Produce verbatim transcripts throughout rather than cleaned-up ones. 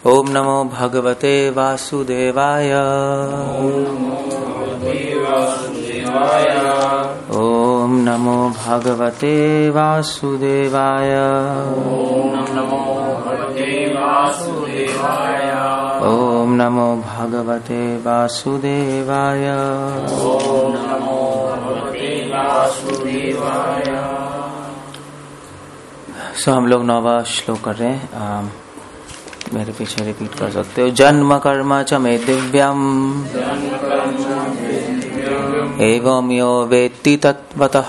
ओम नमो भगवते वासुदेवाय। ओम नमो भगवते वासुदेवाय। ओम नमो भगवते वासुदेवाय। सो हम लोग नौवा श्लोक कर रहे हैं। आ, मेरे पीछे रिपीट कर सकते हो। जन्म कर्म च मे दिव्यम एवं यो वेत्ति तत्वतः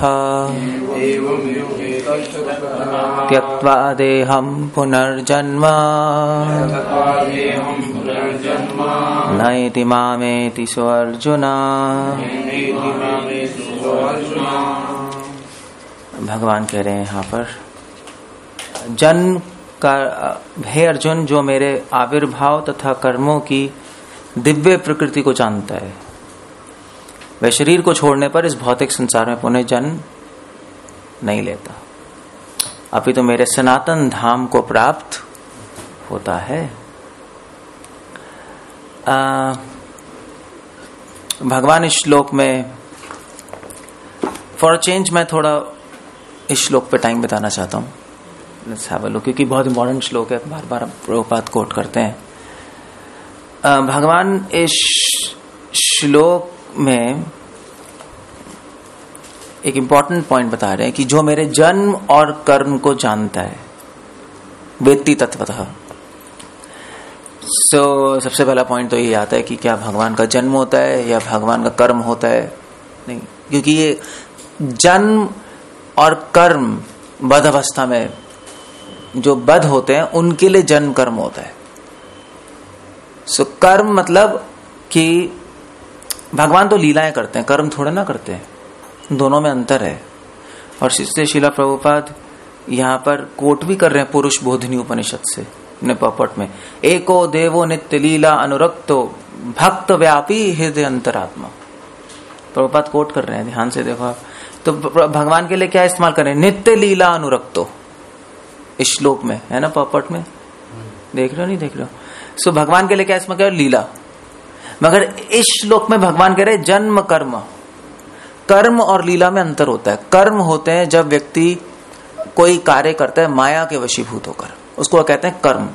त्यक्त्वा देहं पुनर्जन्म नैति मामेति सो अर्जुन। भगवान कह रहे हैं यहाँ पर, जन्म का हे अर्जुन, जो मेरे आविर्भाव तथा कर्मों की दिव्य प्रकृति को जानता है, वह शरीर को छोड़ने पर इस भौतिक संसार में पुनः जन्म नहीं लेता, अभी तो मेरे सनातन धाम को प्राप्त होता है। आ, भगवान इस श्लोक में, फॉर चेंज मैं थोड़ा इस श्लोक पे टाइम बिताना चाहता हूँ। लेट्स हैव अ लुक, क्योंकि बहुत इंपॉर्टेंट श्लोक है, बार बार प्रभुपाद कोट करते हैं। आ, भगवान इस श्लोक में एक इंपॉर्टेंट पॉइंट बता रहे हैं कि जो मेरे जन्म और कर्म को जानता है, वेत्ति तत्वतः। सो so, सबसे पहला पॉइंट तो ये आता है कि क्या भगवान का जन्म होता है या भगवान का कर्म होता है? नहीं, क्योंकि ये जन्म और कर्म बद्ध अवस्था में जो बद्ध होते हैं उनके लिए जन्म कर्म होता है। सो so, कर्म मतलब कि भगवान तो लीलाएं करते हैं, कर्म थोड़े ना करते हैं, दोनों में अंतर है। और इससे शिला प्रभुपाद यहाँ पर कोट भी कर रहे हैं पुरुष बोधिनी उपनिषद से अपने पॉपट में, एको देवो नित्य लीला अनुरक्तो भक्त व्यापी हृदय अंतरात्मा। प्रभुपाद कोट कर रहे हैं, ध्यान से देखो आप। तो भगवान के लिए क्या इस्तेमाल कर रहे हैं? नित्य लीला अनुरक्तो, इस श्लोक में है ना, पॉपट में देख रहे हो, नहीं देख रहे हो? सो भगवान के लिए क्या इस्तेमाल कर? लीला। मगर इस श्लोक में भगवान कह रहे जन्म कर्म, कर्म और लीला में अंतर होता है। कर्म होते हैं जब व्यक्ति कोई कार्य करता है माया के वशीभूत होकर, उसको कहते हैं कर्म।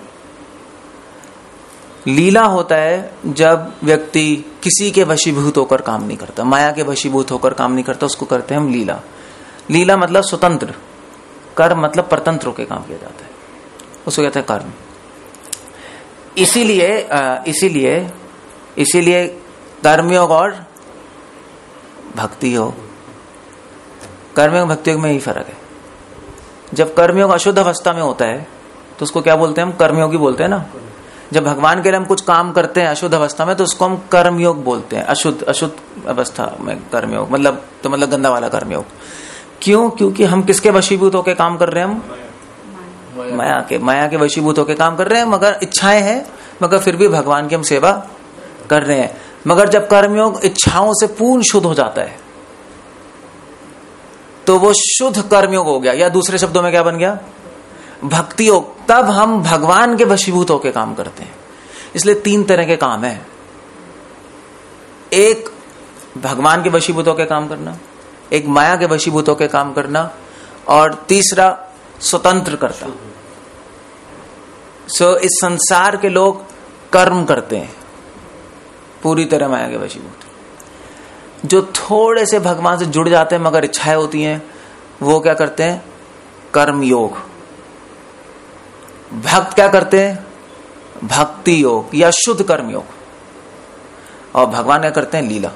लीला होता है जब व्यक्ति किसी के वशीभूत होकर काम नहीं करता, माया के वशीभूत होकर काम नहीं करता, उसको करते हैं हम लीला। लीला मतलब स्वतंत्र, कर्म मतलब परतंत्र होकर काम किया जाता है, उसको कहते हैं कर्म। इसीलिए इसीलिए इसीलिए कर्मयोग और भक्ति योग, कर्मयोग भक्ति योग में ही फर्क है। जब कर्मयोग अशुद्ध अवस्था में होता है तो उसको क्या बोलते हैं? हम कर्मयोगी बोलते हैं ना। जब भगवान के लिए हम कुछ काम करते हैं अशुद्ध अवस्था में तो उसको हम कर्मयोग बोलते हैं। अशुद्ध अशुद्ध अवस्था में कर्मयोग मतलब तो मतलब गंदा वाला कर्मयोग। क्यों? क्योंकि हम किसके वशीभूत होकर काम कर रहे हैं? हम माया के माया के वशीभूत होकर काम कर रहे हैं, मगर इच्छाएं हैं, मगर फिर भी भगवान की हम सेवा कर रहे हैं। मगर जब कर्मयोग इच्छाओं से पूर्ण शुद्ध हो जाता है तो वो शुद्ध कर्मयोग हो गया, या दूसरे शब्दों में क्या बन गया? भक्ति योग। तब हम भगवान के वशीभूत होकर काम करते हैं। इसलिए तीन तरह के काम है, एक भगवान के वशीभूत होकर काम करना, एक माया के वशीभूत होकर काम करना, और तीसरा स्वतंत्र करता। सो so, इस संसार के लोग कर्म करते हैं पूरी तरह माया के वशीभूत। जो थोड़े से भगवान से जुड़ जाते हैं मगर इच्छाएं होती हैं, वो क्या करते हैं? कर्म योग। भक्त क्या करते हैं? भक्ति योग या शुद्ध कर्म योग। और भगवान क्या करते हैं? लीला।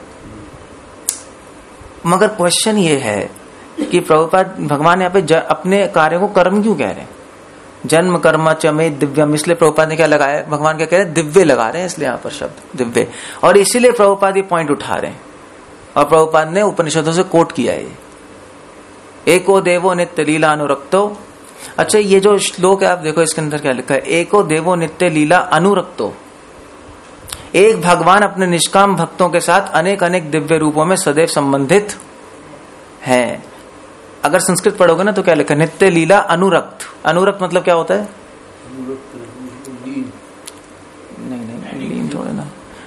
मगर क्वेश्चन ये है कि प्रभुपाद भगवान यहाँ पे अपने कार्य को कर्म क्यों कह रहे हैं? जन्म कर्म च मे दिव्यम, इसलिए प्रभुपाद ने क्या लगाया? भगवान क्या कह रहे हैं? दिव्य लगा रहे हैं, इसलिए यहाँ पर शब्द दिव्य। और इसीलिए प्रभुपाद ये पॉइंट उठा रहे हैं और प्रभुपाद ने उपनिषदों से कोट किया है, एको देवो नित्य लीला अनुरक्तो। अच्छा, ये जो श्लोक है आप देखो इसके अंदर क्या लिखा है? एको देवो नित्य लीला अनुरक्तो। एक भगवान अपने निष्काम भक्तों के साथ अनेक अनेक दिव्य रूपों में सदैव संबंधित हैं। अगर संस्कृत पढ़ोगे ना तो क्या लिखा है? नित्य लीला अनुरक्त। अनुरक्त मतलब क्या होता है?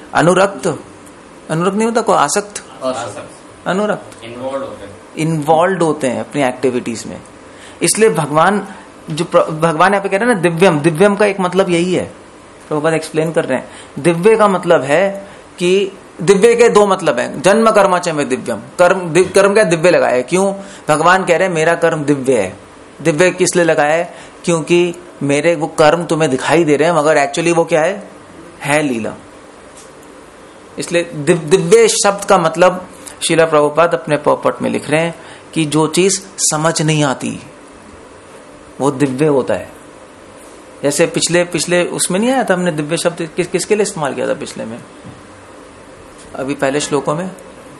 अनुरक्त, अनुरक्त नहीं होता, को आसक्त, अनुरक्त, इन्वॉल्व होते हैं अपनी एक्टिविटीज में। इसलिए भगवान जो भगवान यहाँ पे कह रहे हैं ना दिव्यम, दिव्यम का एक मतलब यही है, प्रभुपाद एक्सप्लेन कर रहे हैं। दिव्य का मतलब है कि दिव्य के दो मतलब है, जन्म कर्म च में दिव्यम, कर्म दिव, कर्म क्या दिव्य लगाया है, क्यों? भगवान कह रहे हैं मेरा कर्म दिव्य है। दिव्य किस लिए लगाया है? क्योंकि मेरे वो कर्म तुम्हें दिखाई दे रहे हैं मगर एक्चुअली वो क्या है, है लीला। इसलिए दिव, दिव्य शब्द का मतलब श्रीला प्रभुपाद अपने पॉपट में लिख रहे हैं कि जो चीज समझ नहीं आती वो दिव्य होता है। जैसे पिछले पिछले उसमें नहीं आया था, हमने दिव्य शब्द किस किसके लिए इस्तेमाल किया था पिछले में, अभी पहले श्लोकों में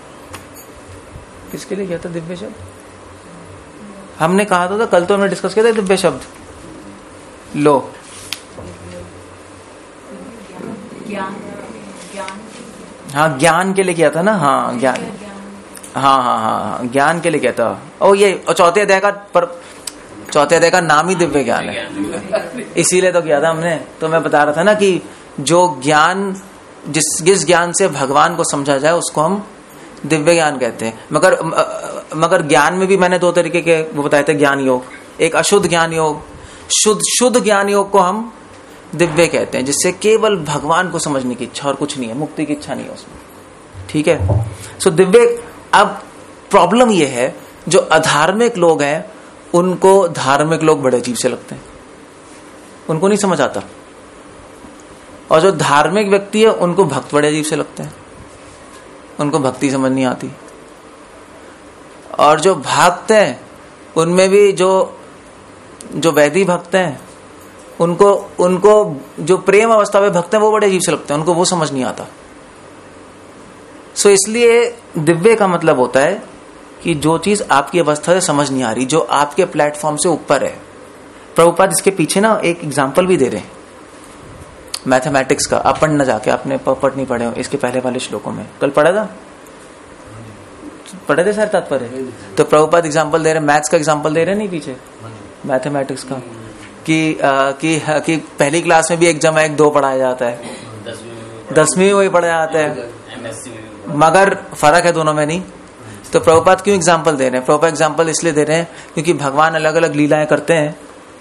किसके लिए किया था दिव्य शब्द? हमने कहा था, था कल तो हमने डिस्कस किया था दिव्य शब्द, लो ज्ञान, ज्ञान, हाँ ज्ञान के लिए किया था ना, हाँ ज्ञान, हाँ हाँ हाँ ज्ञान के लिए किया था। ओ ये चौथे अध्याय का पर चौथे अध्याय का नाम ही दिव्य ज्ञान है, इसीलिए तो किया था हमने। तो मैं बता रहा था ना कि जो ज्ञान जिस जिस ज्ञान से भगवान को समझा जाए उसको हम दिव्य ज्ञान कहते हैं। मगर मगर ज्ञान में भी मैंने दो तरीके के वो बताए थे ज्ञान योग, एक अशुद्ध ज्ञान योग, शुद्ध शुद्ध ज्ञान योग को हम दिव्य कहते हैं, जिससे केवल भगवान को समझने की इच्छा और कुछ नहीं है, मुक्ति की इच्छा नहीं है उसमें, ठीक है। सो दिव्य। अब प्रॉब्लम ये है जो अधार्मिक लोग हैं उनको धार्मिक लोग बड़े अजीब से लगते हैं, उनको नहीं समझ आता, और जो धार्मिक व्यक्ति है उनको भक्त बड़े अजीब से लगते हैं, उनको भक्ति समझ नहीं आती। और जो भक्त हैं उनमें भी जो जो वैदिक भक्त हैं उनको उनको जो प्रेम अवस्था में भक्त हैं वो बड़े अजीब से लगते हैं, उनको वो समझ नहीं आता। सो इसलिए दिव्य का मतलब होता है कि जो चीज आपकी अवस्था से समझ नहीं आ रही, जो आपके प्लेटफॉर्म से ऊपर है। प्रभुपाद इसके पीछे ना एक एग्जांपल भी दे रहे हैं मैथमेटिक्स का, आप पढ़ न जाके, आपने पढ़ नहीं पढ़े हो इसके पहले वाले श्लोकों में, कल पढ़ा था, पढ़े थे सर तात्पर्य। तो प्रभुपाद एग्जांपल दे रहे, मैथ्स का एग्जांपल दे रहे नहीं पीछे, मैथमेटिक्स का, कि आ, कि, कि पहली क्लास में भी एक जमा एक दो पढ़ाया जाता है, दसवीं में वही पढ़ाया जाता है, मगर फर्क है दोनों में नहीं। तो प्रभुपाद क्यों एग्जांपल दे रहे हैं? प्रभुपाद एग्जांपल इसलिए दे रहे हैं क्योंकि भगवान अलग अलग लीलाएं करते हैं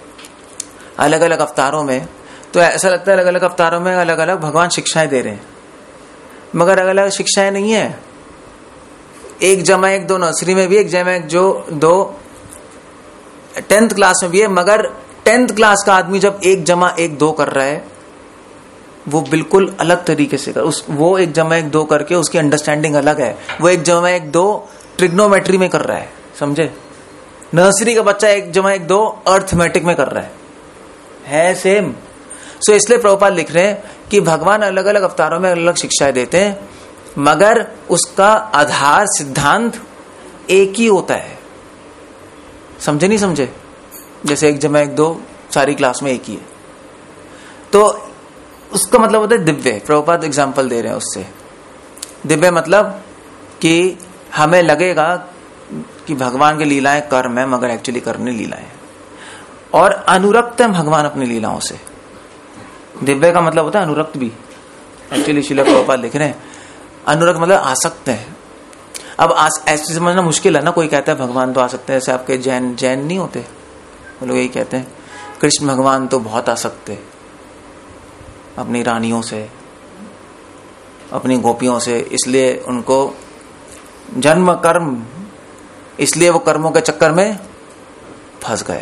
अलग अलग अवतारों में, तो ऐसा लगता है अलग अलग अवतारों में अलग अलग भगवान शिक्षाएं दे रहे हैं, मगर अलग अलग शिक्षाएं नहीं है। एक जमा एक दो नर्सरी में भी, एक जमा एक जो दो टेंथ क्लास में भी है, मगर टेंथ क्लास का आदमी जब एक जमा एक दो कर रहा है वो बिल्कुल अलग तरीके से कर, उस वो एक जमा एक दो करके उसकी अंडरस्टैंडिंग अलग है। वो एक जमा एक दो ट्रिग्नोमेट्री में कर रहा है, समझे? नर्सरी का बच्चा एक जमा एक दो अर्थमेटिक में कर रहा है, है सेम। सो so, इसलिए प्रभुपाद लिख रहे हैं कि भगवान अलग अलग अवतारों में अलग अलग शिक्षाएं देते हैं, मगर उसका आधार सिद्धांत एक ही होता है। समझे नहीं समझे? जैसे एक जमा एक दो सारी क्लास में एक ही है, तो उसका मतलब होता है दिव्य। प्रभुपाद एग्जाम्पल दे रहे हैं उससे। दिव्य मतलब कि हमें लगेगा कि भगवान की लीलाएं कर्म है, मगर एक्चुअली करने लीलाएं, और अनुरक्त है भगवान अपनी लीलाओं से। दिव्य का मतलब होता है अनुरक्त भी, एक्चुअली श्रील प्रभुपाद लिख रहे हैं अनुरक्त मतलब आसक्त है। अब ऐसे समझना मुश्किल है ना, कोई कहता है भगवान तो आसक्त है, जैसे आपके जैन जैन नहीं होते, वो लोग यही कहते हैं कृष्ण भगवान तो बहुत आसक्त है अपनी रानियों से, अपनी गोपियों से, इसलिए उनको जन्म कर्म, इसलिए वो कर्मों के चक्कर में फंस गए,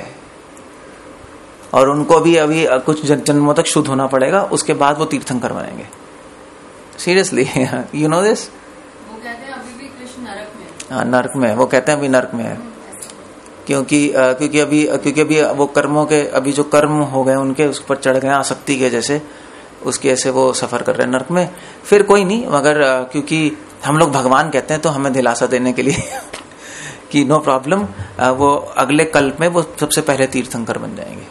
और उनको भी अभी कुछ जन्मों तक शुद्ध होना पड़ेगा, उसके बाद वो तीर्थंकर बनेंगे। Seriously, you know this. वो कहते हैं अभी भी कृष्ण नरक में। हाँ नरक में, वो कहते हैं अभी नरक में है, क्योंकि क्योंकि अभी क्योंकि अभी वो कर्मों के अभी जो कर्म हो गए उनके उस पर चढ़ गए आसक्ति के जैसे, उसके ऐसे वो सफर कर रहे हैं नरक में। फिर कोई नहीं, मगर क्योंकि हम लोग भगवान कहते हैं तो हमें दिलासा देने के लिए कि नो प्रॉब्लम, वो अगले कल्प में वो सबसे पहले तीर्थंकर बन जाएंगे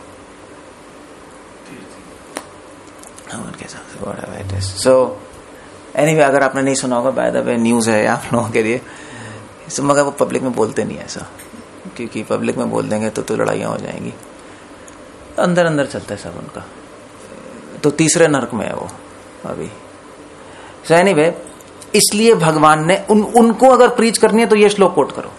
उनके साथ। सो एनीवे, अगर आपने नहीं सुना होगा, बाय द वे न्यूज है आप लोगों के लिए, मगर वो पब्लिक में बोलते नहीं ऐसा, क्योंकि पब्लिक में बोल देंगे तो तो लड़ाइयां हो जाएंगी, अंदर अंदर चलता है सब उनका। तो तीसरे नरक में है वो अभी। सो एनीवे, इसलिए भगवान ने उन उनको अगर प्रीच करनी है तो ये श्लोक कोट करो,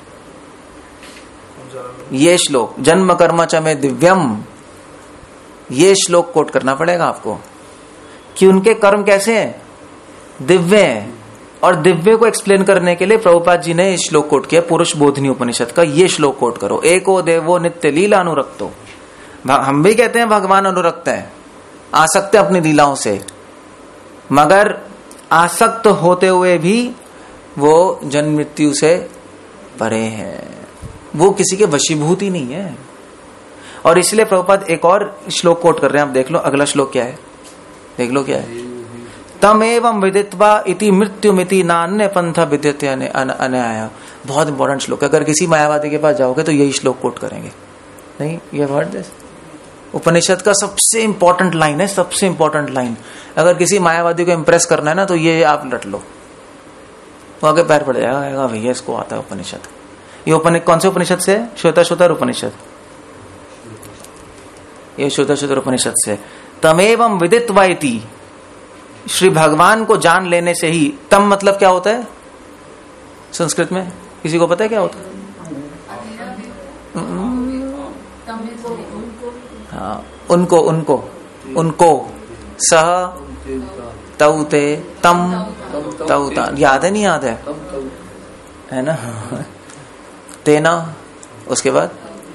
ये श्लोक जन्म कर्म च में दिव्यम, ये श्लोक कोट करना पड़ेगा आपको कि उनके कर्म कैसे हैं, दिव्य हैं। और दिव्य को एक्सप्लेन करने के लिए प्रभुपाद जी ने इस श्लोक कोट किया, पुरुष बोधिनी उपनिषद का। ये श्लोक कोट करो, एको देवो नित्य लीला अनुरक्तो। हम भी कहते हैं भगवान अनुरक्त है, आसक्त है अपनी लीलाओं से, मगर आसक्त होते हुए भी वो जन्म मृत्यु से परे है, वो किसी के वशीभूत ही नहीं है। और इसलिए प्रभुपाद एक और श्लोक कोट कर रहे हैं, आप देख लो अगला श्लोक क्या है, देख लो क्या है। तम एवं विदित्वा इति मृत्युमिति नान्य पंथ विद्यते अनया। बहुत इंपॉर्टेंट श्लोक है, अगर किसी मायावादी के पास जाओगे तो यही श्लोक कोट करेंगे। नहीं, ये वर्ड दिस उपनिषद का सबसे इंपॉर्टेंट लाइन है, सबसे इंपॉर्टेंट लाइन। अगर किसी मायावादी को इंप्रेस करना है ना तो ये आप लट लो, वो आगे पैर पड़ जाएगा, भैया इसको आता है उपनिषद। ये उपनिषद कौन से उपनिषद से? श्वेताश्वतर उपनिषद, ये श्वेताश्वतर उपनिषद से। तमेवं विदित्वा इति, श्री भगवान को जान लेने से ही। तम मतलब क्या होता है संस्कृत में, किसी को पता है क्या होता है? हाँ, उनको उनको उनको सह तौ ते तम तौ ता, याद है नहीं याद है, है ना? तेना, उसके बाद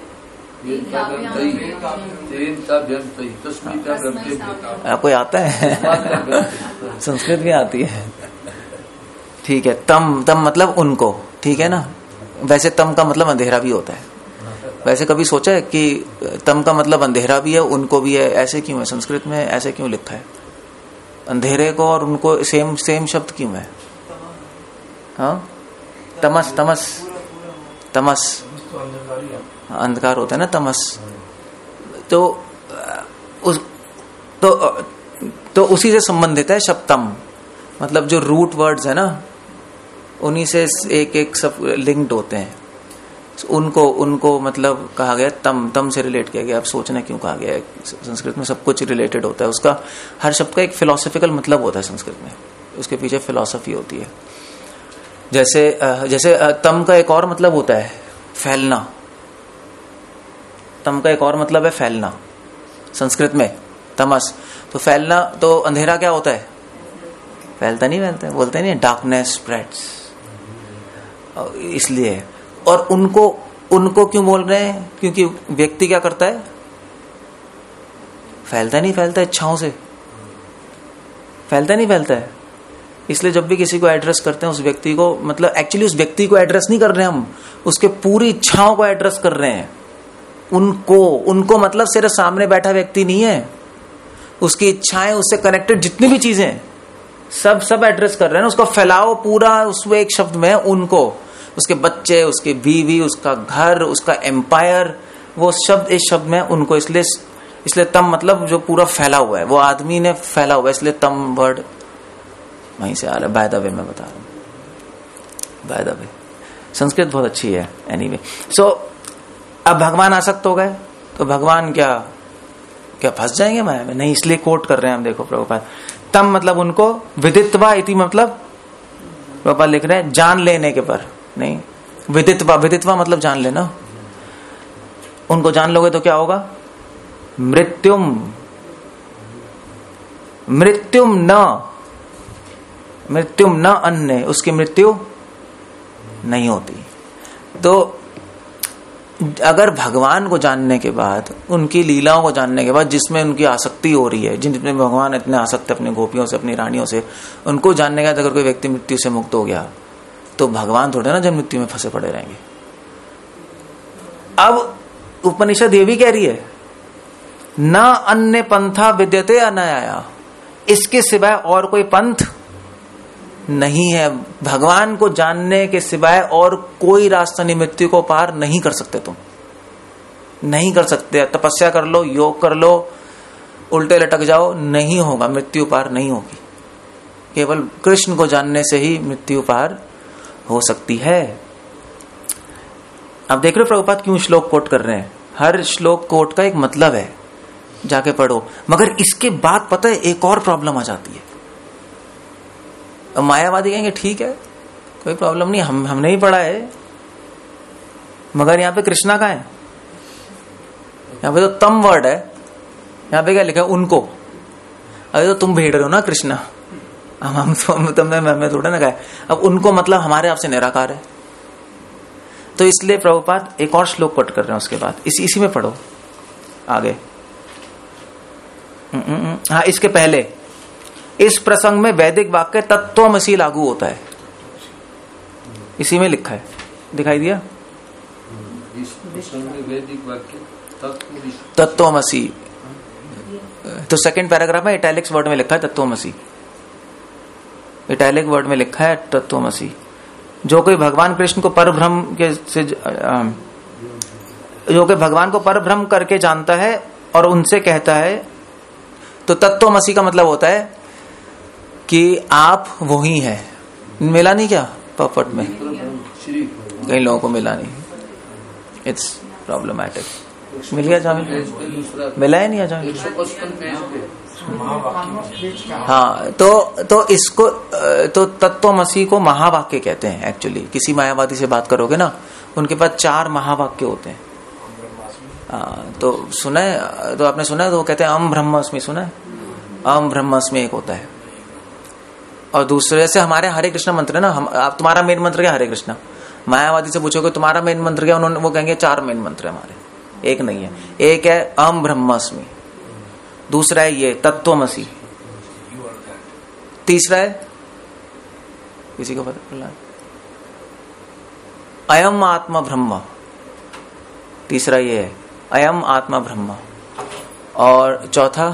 आपको आता है संस्कृत भी आती है, ठीक है। तम तम मतलब उनको, ठीक है ना। वैसे तम का मतलब अंधेरा भी होता है, वैसे कभी सोचा है कि तम का मतलब अंधेरा भी है उनको भी है, ऐसे क्यों है? संस्कृत में ऐसे क्यों लिखा है? अंधेरे को और उनको सेम सेम शब्द क्यों है? हाँ, तमस तमस तमस अंधकार होता है ना, तमस। तो उस तो तो उसी से संबंधित है शब्द तम, मतलब जो रूट वर्ड्स है ना उन्हीं से एक एक सब लिंक्ड होते हैं। उनको उनको मतलब कहा गया, तम तम से रिलेट किया गया। अब सोचना क्यों कहा गया है, संस्कृत में सब कुछ रिलेटेड होता है, उसका हर शब्द का एक फिलोसॉफिकल मतलब होता है संस्कृत में, उसके पीछे फिलोसफी होती है। जैसे जैसे तम का एक और मतलब होता है फैलना, तम का एक और मतलब है फैलना संस्कृत में, तमस। तो फैलना तो अंधेरा क्या होता है? फैलता नहीं, फैलता है, बोलते नहीं डार्कनेस स्प्रेड्स, इसलिए। और उनको उनको क्यों बोल रहे हैं? क्योंकि व्यक्ति क्या करता है? फैलता नहीं, फैलता है इच्छाओं से, फैलता नहीं, फैलता है। इसलिए जब भी किसी को एड्रेस करते हैं उस व्यक्ति को, मतलब एक्चुअली उस व्यक्ति को एड्रेस नहीं कर रहे हम, उसके पूरी इच्छाओं को एड्रेस कर रहे हैं। उनको उनको मतलब सिर्फ सामने बैठा व्यक्ति नहीं है, उसकी इच्छाएं, उससे कनेक्टेड जितनी भी चीजें सब सब एड्रेस कर रहे हैं। उसका फैलाव पूरा उसमें एक शब्द में है, उनको, उसके बच्चे, उसके बीवी, उसका घर, उसका एम्पायर, वो शब्द इस शब्द में उनको। इसलिए इसलिए तम मतलब जो पूरा फैला हुआ है, वो आदमी ने फैला हुआ है, इसलिए तम वर्ड वहीं से आ रहा है। बाय द वे मैं बता रहा हूं, बाय द वे संस्कृत बहुत अच्छी है। एनीवे, सो अब भगवान आसक्त हो गए तो भगवान क्या क्या फंस जाएंगे माया में? नहीं, इसलिए कोट कर रहे हैं हम, देखो प्रभुपाद। तम मतलब उनको, विदित्वा इति मतलब प्रभुपाद लिख रहे हैं जान लेने के पर, नहीं, विदित्वा विदित्वा मतलब जान लेना। उनको जान लोगे तो क्या होगा? मृत्युम मृत्युम न मृत्युम न अन्य, उसकी मृत्यु नहीं होती। तो अगर भगवान को जानने के बाद, उनकी लीलाओं को जानने के बाद, जिसमें उनकी आसक्ति हो रही है, जिनमें भगवान इतने आसक्त है अपनी गोपियों से, अपनी रानियों से, उनको जानने के बाद अगर कोई व्यक्ति मृत्यु से मुक्त हो गया तो भगवान थोड़े ना जब मृत्यु में फंसे पड़े रहेंगे। अब उपनिषद ये भी कह रही है न अन्य पंथा विद्यते अनया, इसके सिवाय और कोई पंथ नहीं है। भगवान को जानने के सिवाय और कोई रास्ता नहीं, मृत्यु को पार नहीं कर सकते तुम, नहीं कर सकते। तपस्या कर लो, योग कर लो, उल्टे लटक जाओ, नहीं होगा, मृत्यु पार नहीं होगी। केवल कृष्ण को जानने से ही मृत्यु पार हो सकती है। अब देख रहे हो प्रभुपाद क्यों श्लोक कोट कर रहे हैं? हर श्लोक कोट का एक मतलब है, जाके पढ़ो। मगर इसके बाद पता है एक और प्रॉब्लम आ जाती है। मायावादी कहेंगे ठीक है, कोई प्रॉब्लम नहीं, हम हमने ही पढ़ा है, मगर यहाँ पे कृष्णा का है, यहाँ पे तो तम वर्ड है, यहाँ पे क्या लिखा है उनको। अरे तो तुम भेड़ रहे हो ना कृष्णा, हम हम तुमने मैं थोड़ा ना कहा, अब उनको मतलब हमारे आपसे निराकार है। तो इसलिए प्रभुपाद एक और श्लोक कोट कर रहे हैं उसके बाद, इसी इसी में पढ़ो आगे। हाँ, इसके पहले इस प्रसंग में वैदिक वाक्य तत्वमसी लागू होता है, इसी में लिखा है, दिखाई दिया वैदिक वाक्य तत्वमसी। तो सेकंड पैराग्राफ में इटैलिक्स वर्ड में लिखा है तत्वमसी, इटैलिक वर्ड में लिखा है तत्वमसी। जो कोई भगवान कृष्ण को परब्रह्म के से जो कोई भगवान को परब्रह्म करके जानता है और उनसे कहता है, तो तत्वमसी का मतलब होता है कि आप वही हैं। मिला नहीं क्या पपट में? कई लोगों को मिला नहीं, इट्स प्रॉब्लमैटिक। मिल गया जामिल? मिला है नहीं जामिल? हाँ, तो तो इसको तो तत्वमसी को महावाक्य कहते हैं एक्चुअली। किसी मायावादी से बात करोगे ना, उनके पास चार महावाक्य होते हैं। आ, तो सुना है, तो आपने सुना है, तो वो कहते हैं अम ब्रह्मास्मि, सुना है? अम ब्रह्मास्मि एक होता है, और दूसरे से हमारे हरे कृष्ण मंत्र है ना, हम आप तुम्हारा मेन मंत्र क्या? हरे कृष्ण। मायावादी से पूछोगे तुम्हारा मेन मंत्र क्या, उन्होंने वो कहेंगे चार मेन मंत्र है हमारे, एक नहीं है। एक है अम ब्रह्मास्मि, दूसरा है ये तत्वमसी, तीसरा है किसी को पता? अयम आत्मा ब्रह्म, तीसरा ये है अयम आत्मा ब्रह्म, और चौथा,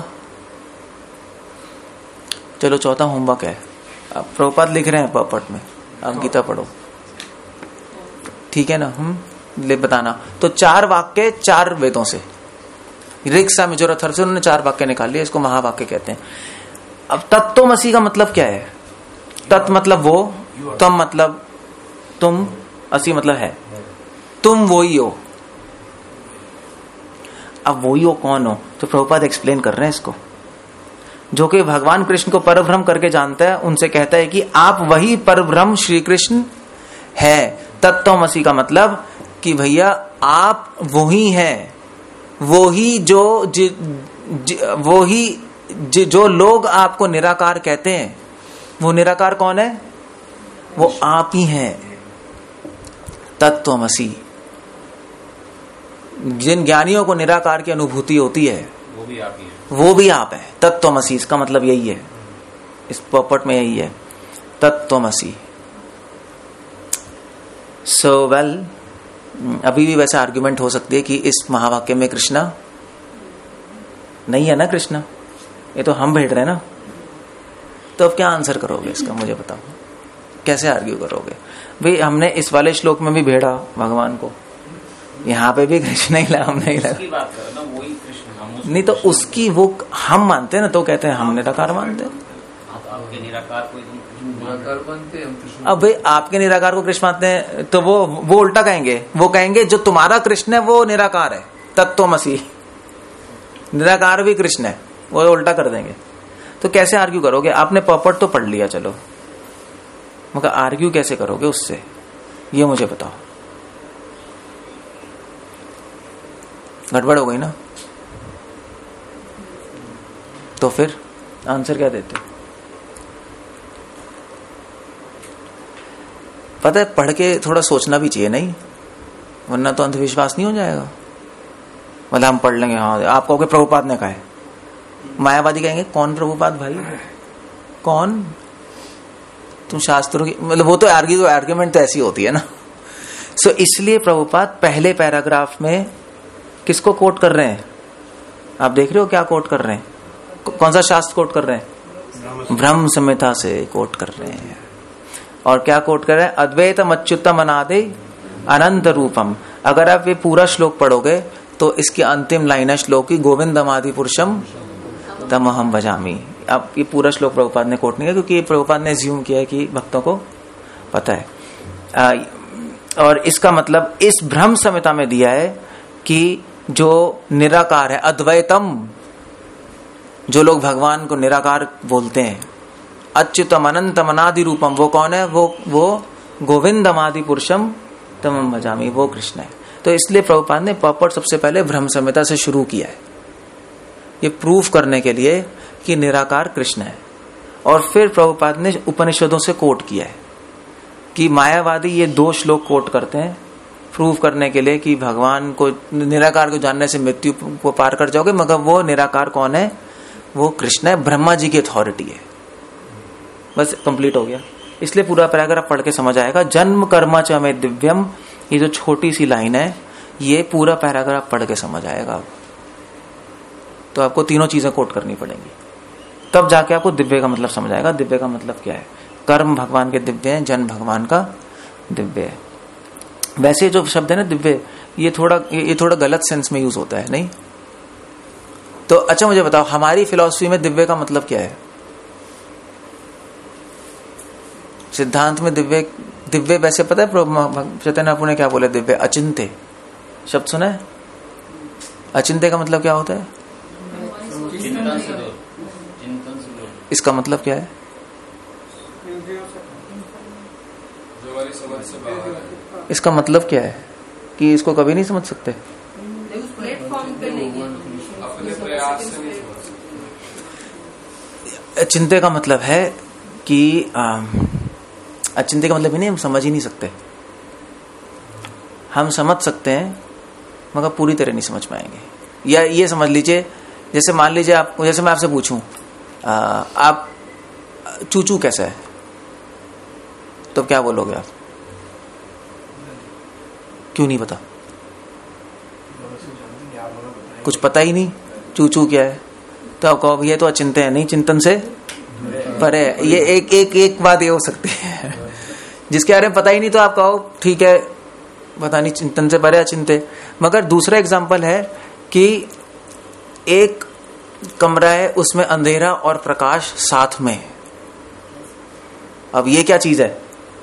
चलो चौथा होमवर्क है, अब प्रभुपाद लिख रहे हैं पपट में, आप गीता पढ़ो, ठीक है ना? हम ले बताना। तो चार वाक्य चार वेदों से, ऋग साम यजुर अथर्व से उन्होंने चार वाक्य निकाल लिए, इसको महावाक्य कहते हैं। अब तत्वमसी का मतलब क्या है? तत् मतलब वो, तम मतलब तुम, असी मतलब है, तुम वही हो। अब वही हो कौन हो? तो प्रभुपाद एक्सप्लेन कर रहे हैं इसको। जो कि भगवान कृष्ण को परब्रह्म करके जानता है, उनसे कहता है कि आप वही परब्रह्म श्री कृष्ण है। तत्वमसी का मतलब कि भैया आप वही हैं, वो ही जो ज, ज, वो ही ज, जो लोग आपको निराकार कहते हैं, वो निराकार कौन है? वो आप ही हैं। तत्वमसी। जिन ज्ञानियों को निराकार की अनुभूति होती है, वो भी आप ही हैं, वो भी आप है। तत्वमसी, इसका मतलब यही है, इस पॉपट में यही है, तत्वमसी। सो वेल, अभी भी वैसे आर्ग्यूमेंट हो सकती है कि इस महावाक्य में कृष्णा नहीं है ना, कृष्णा ये तो हम भेड़ रहे हैं ना। तो अब क्या आंसर करोगे इसका, मुझे बताओ, कैसे आर्ग्यू करोगे? भाई हमने इस वाले श्लोक में भी भेड़ा भगवान को, यहाँ पे भी कृष्ण ही लगा, हम नहीं लगा, बात कर रहे ना, वही कृष्ण हम नहीं तो उसकी वो हम मानते हैं ना, तो कहते हैं हम निराकार मानते हैं। आपके निराकार को निराकार मानते हैं। अब भाई आपके निराकार को कृष्ण मानते हैं, तो वो वो उल्टा कहेंगे, वो कहेंगे जो तुम्हारा कृष्ण है वो निराकार है, तत्वमसी। निराकार भी कृष्ण है, वो उल्टा कर देंगे। तो कैसे आर्ग्यू करोगे? आपने पॉपट तो पढ़ लिया, चलो, मगर आर्ग्यू कैसे करोगे उससे, ये मुझे बताओ। गड़बड़ हो गई ना? तो फिर आंसर क्या देते? पता है, पढ़ के थोड़ा सोचना भी चाहिए, नहीं? वरना तो अंधविश्वास नहीं हो जाएगा। मतलब हम पढ़ लेंगे, हाँ आप कहोगे प्रभुपाद ने कहा है, मायावादी कहेंगे कौन प्रभुपाद भाई, कौन? तुम शास्त्रों की, मतलब वो तो आर्ग्यू आर्ग्यूमेंट तो ऐसी होती है ना। सो so, इसलिए प्रभुपाद पहले पैराग्राफ में किसको कोट कर रहे हैं? आप देख रहे हो क्या कोट कर रहे हैं? कौन सा शास्त्र कोट कर रहे हैं? ब्रह्म संहिता से कोट कर रहे हैं। और क्या कोट कर रहे हैं? अद्वैतम अच्युतम अनादि अनंत रूपम। अगर आप ये पूरा श्लोक पढ़ोगे तो इसकी अंतिम लाइन है श्लोक की, गोविंदम आदि पुरुषम तमहम भजामि। अब ये पूरा श्लोक प्रभुपाद ने कोट नहीं किया, क्योंकि ये प्रभुपाद ने ज्यूम किया है कि भक्तों को पता है। आ, और इसका मतलब इस ब्रह्म संहिता में दिया है कि जो निराकार है, अद्वैतम, जो लोग भगवान को निराकार बोलते हैं, अच्युतम अनंतम अनादि रूपम, वो कौन है? वो वो गोविंदम आदि पुरुषम तमम भजामि, वो कृष्ण है। तो इसलिए प्रभुपाद ने पॉपट सबसे पहले ब्रह्म संहिता से शुरू किया है, ये प्रूफ करने के लिए कि निराकार कृष्ण है। और फिर प्रभुपाद ने उपनिषदों से कोट किया है कि मायावादी ये दो श्लोक कोट करते हैं प्रूफ करने के लिए कि भगवान को, निराकार को जानने से मृत्यु को पार कर जाओगे, मगर वो निराकार कौन है? वो कृष्ण है, ब्रह्मा जी की अथॉरिटी है। बस कंप्लीट हो गया। इसलिए पूरा पैराग्राफ पढ़ के समझ आएगा। जन्म कर्म च में दिव्यम, ये जो छोटी सी लाइन है, ये पूरा पैराग्राफ पढ़ के समझ आएगा। तो आपको तीनों चीजें कोट करनी पड़ेंगी, तब जाके आपको दिव्य का मतलब समझ आएगा। दिव्य का मतलब क्या है? कर्म भगवान के दिव्य है, जन्म भगवान का दिव्य है। वैसे जो शब्द है ना दिव्य, ये थोड़ा ये थोड़ा गलत सेंस में यूज होता है, नहीं? तो अच्छा मुझे बताओ, हमारी फिलॉसफी में दिव्य का मतलब क्या है? सिद्धांत में दिव्य दिव्य वैसे पता है चैतन्य आपू ने क्या बोले? दिव्य अचिंत्य शब्द सुना है? अचिंत्य का मतलब क्या होता है? इसका मतलब क्या है? इसका मतलब क्या है कि इसको कभी नहीं समझ सकते? अचिंत्य का मतलब है कि अचिंत्य का मतलब ही नहीं, हम समझ ही नहीं सकते। हम समझ सकते हैं मगर पूरी तरह नहीं समझ पाएंगे। या ये समझ लीजिए, जैसे मान लीजिए आप, जैसे मैं आपसे पूछूं आप चूचू कैसा है, तो क्या बोलोगे आप? क्यों नहीं पता? कुछ पता ही नहीं चूचू क्या है, तो आप कहो ये तो अचिंत्य है, नहीं चिंतन से परे। ये एक एक एक बात ये हो सकती है, जिसके बारे में पता ही नहीं तो आप कहो ठीक है पता नहीं, चिंतन से परे अचिंत्य। मगर दूसरा एग्जाम्पल है कि एक कमरा है, उसमें अंधेरा और प्रकाश साथ में। अब ये क्या चीज है?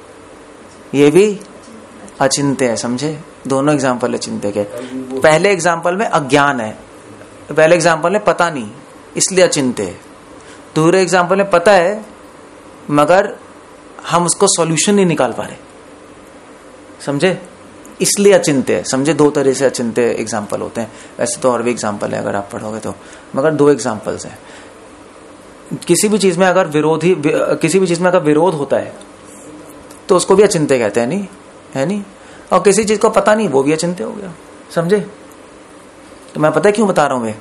ये भी अचिंत्य है, समझे? दोनों एग्जाम्पल अचिंत्य के। पहले एग्जाम्पल में अज्ञान है, पहले एग्जाम्पल में पता नहीं, इसलिए अचिंत्य है। दूसरे एग्जाम्पल में पता है मगर हम उसको सॉल्यूशन नहीं निकाल पा रहे, समझे? इसलिए अचिंत्य है, समझे? दो तरह से अचिंत्य एग्जाम्पल होते हैं। वैसे तो और भी एग्जाम्पल है अगर आप पढ़ोगे तो, मगर दो एग्जाम्पल्स हैं। किसी भी चीज में अगर विरोधी किसी भी चीज में अगर विरोध होता है तो उसको भी अचिंत्य कहते हैं, नहीं है? नहीं। और किसी चीज को पता नहीं, वो भी अचिंत्य हो गया, समझे? तो मैं पता है क्यों बता रहा हूं मैं?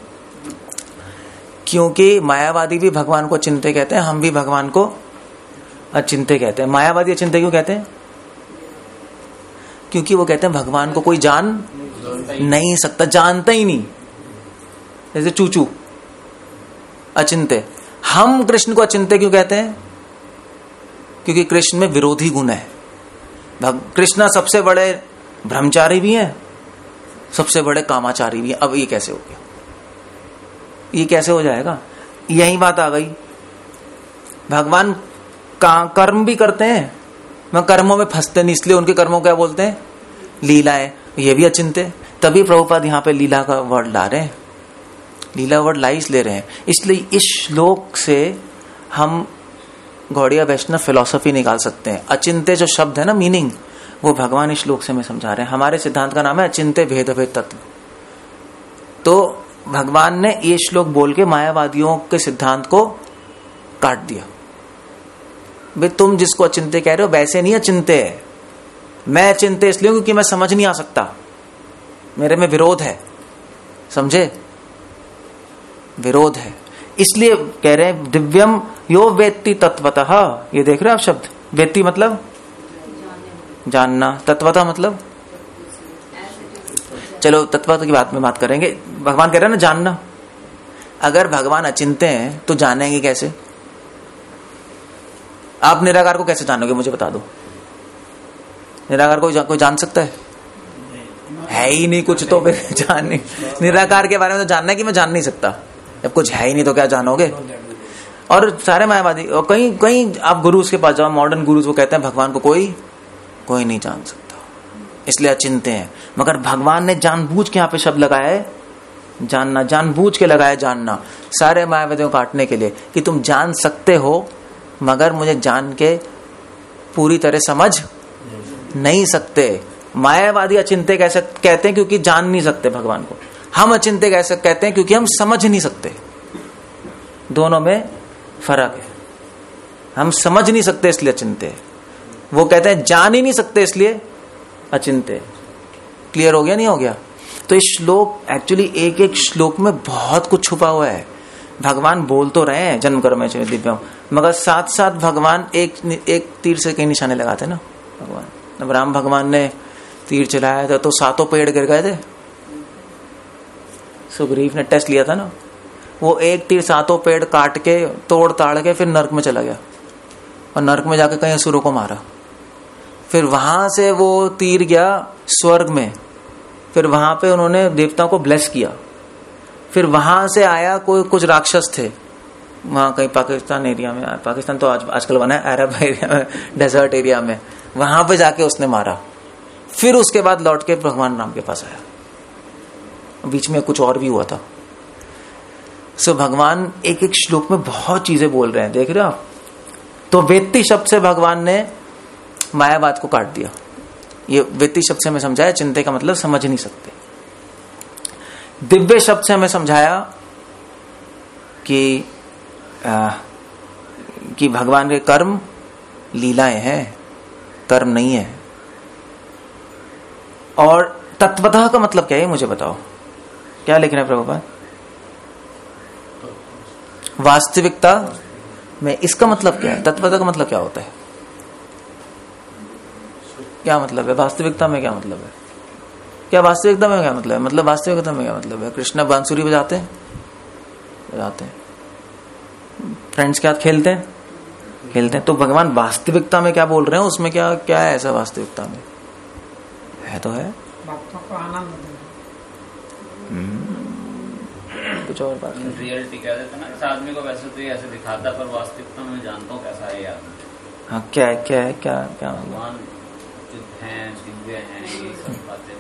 क्योंकि मायावादी भी भगवान को अचिंत्य कहते हैं, हम भी भगवान को अचिंत्य कहते हैं। मायावादी अचिंत्य क्यों कहते हैं? क्योंकि वो कहते हैं भगवान को कोई जान नहीं सकता, जानता ही नहीं। जैसे चूचू अचिंत्य। हम कृष्ण को अचिंत्य क्यों कहते हैं? क्योंकि कृष्ण में विरोधी गुण है। कृष्ण सबसे बड़े ब्रह्मचारी भी हैं, सबसे बड़े कामाचारी भी हैं। अब ये कैसे हो गया? ये कैसे हो जाएगा? यही बात आ गई। भगवान का कर्म भी करते हैं, मैं कर्मों में फंसते नहीं, इसलिए उनके कर्मों क्या बोलते हैं? लीलाएं। ये भी अचिंत्य। तभी प्रभुपाद यहाँ पे लीला का वर्ड ला रहे हैं, लीला वर्ड लाइस ले रहे हैं। इसलिए इस श्लोक से हम गौड़िया वैष्णव फिलॉसफी निकाल सकते हैं। अचिंत्य जो शब्द है ना, मीनिंग, वो भगवान इस श्लोक से में समझा रहे हैं। हमारे सिद्धांत का नाम है अचिंत्य भेद भेद तत्व। तो भगवान ने ये श्लोक बोल के मायावादियों के सिद्धांत को काट दिया। भाई तुम जिसको अचिंत्य कह रहे हो वैसे नहीं अचिंत्य है। मैं अचिंत्य इसलिए क्योंकि मैं समझ नहीं आ सकता, मेरे में विरोध है, समझे? विरोध है, इसलिए कह रहे हैं दिव्यम यो वेत्ति तत्वतः। ये देख रहे हो आप शब्द? वेत्ति मतलब जानना, तत्वतः मतलब, चलो तत्वतः की बात में बात करेंगे। भगवान कह रहे हैं ना जानना। अगर भगवान अचिंत्य हैं तो जानेंगे कैसे? आप निराकार को कैसे जानोगे? मुझे बता दो। निराकार को जा, कोई जान सकता है? है ही नहीं कुछ, तो फिर जान नहीं। निराकार के बारे में तो जानना है कि मैं जान नहीं सकता। जब कुछ है ही नहीं तो क्या जानोगे? और सारे मायावादी, और कहीं कहीं आप गुरुज के पास जाओ, मॉडर्न गुरुज, वो कहते हैं भगवान को कोई कोई नहीं जान सकता, इसलिए अचिंत्य हैं। मगर भगवान ने जानबूझ के यहाँ पे शब्द लगाया है जानना, जानबूझ के लगाया जानना, सारे मायावादियों को काटने के लिए कि तुम जान सकते हो मगर मुझे जान के पूरी तरह समझ नहीं सकते। मायावादी अचिंत्य कैसे कहते हैं? क्योंकि जान नहीं सकते भगवान को। हम अचिंत्य कैसे कहते हैं? क्योंकि हम समझ नहीं सकते। दोनों में फर्क है। हम समझ नहीं सकते इसलिए अचिंत्य, वो कहते हैं जान ही नहीं सकते इसलिए अचिंत्य। क्लियर हो गया नहीं हो गया? तो इस श्लोक एक्चुअली एक एक श्लोक में बहुत कुछ छुपा हुआ है। भगवान बोल तो रहे हैं जन्म कर्म में दिव्यम, मगर साथ साथ भगवान एक एक तीर से कई निशाने लगाते ना। भगवान जब राम भगवान ने तीर चलाया था तो सातों पेड़ गिर गए थे। सुग्रीव ने टेस्ट लिया था ना, वो एक तीर सातों पेड़ काट के तोड़ ताड़ के फिर नर्क में चला गया और नर्क में जाके कई असुरों को मारा। फिर वहां से वो तीर गया स्वर्ग में, फिर वहां पे उन्होंने देवताओं को ब्लेस किया। फिर वहां से आया कोई कुछ राक्षस थे वहां कहीं पाकिस्तान एरिया में, पाकिस्तान तो आज आजकल बना है अरब एरिया में, डेजर्ट एरिया में, वहां पे जाके उसने मारा। फिर उसके बाद लौट के भगवान राम के पास आया। बीच में कुछ और भी हुआ था। सो भगवान एक एक श्लोक में बहुत चीजें बोल रहे हैं, देख रहे हो आप? तो वेत्ति शब्द से भगवान ने मायावाद को काट दिया। ये वेत्ति शब्द से हमें समझाया चिंता का मतलब समझ नहीं सकते। दिव्य शब्द से हमें समझाया कि आ, कि भगवान के कर्म लीलाएं हैं, कर्म नहीं है। और तत्वतः का मतलब क्या है मुझे बताओ, क्या लिख रहे हैं प्रभुपाद? वास्तविकता में इसका मतलब क्या है? तत्वतः का मतलब क्या होता है? क्या मतलब है वास्तविकता में? क्या मतलब है? क्या वास्तविकता में क्या मतलब है? मतलब वास्तविकता में क्या मतलब है? कृष्णा बांसुरी बजाते हैं बजाते हैं फ्रेंड्स के साथ खेलते हैं खेलते हैं तो भगवान वास्तविकता में क्या बोल रहे हैं? उसमें क्या क्या है ऐसा वास्तविकता में? है तो है भक्तों को आनंद कुछ और बात नहीं। रियलिटी कह देते ना, इस आदमी को वैसे तो ये ऐसे दिखाता है पर वास्तविकता में जानता हूँ कैसा है ये आदमी। हाँ क्या है क्या है क्या क्या भगवान युद्ध हैं, दिव्य हैं, ये सब बातें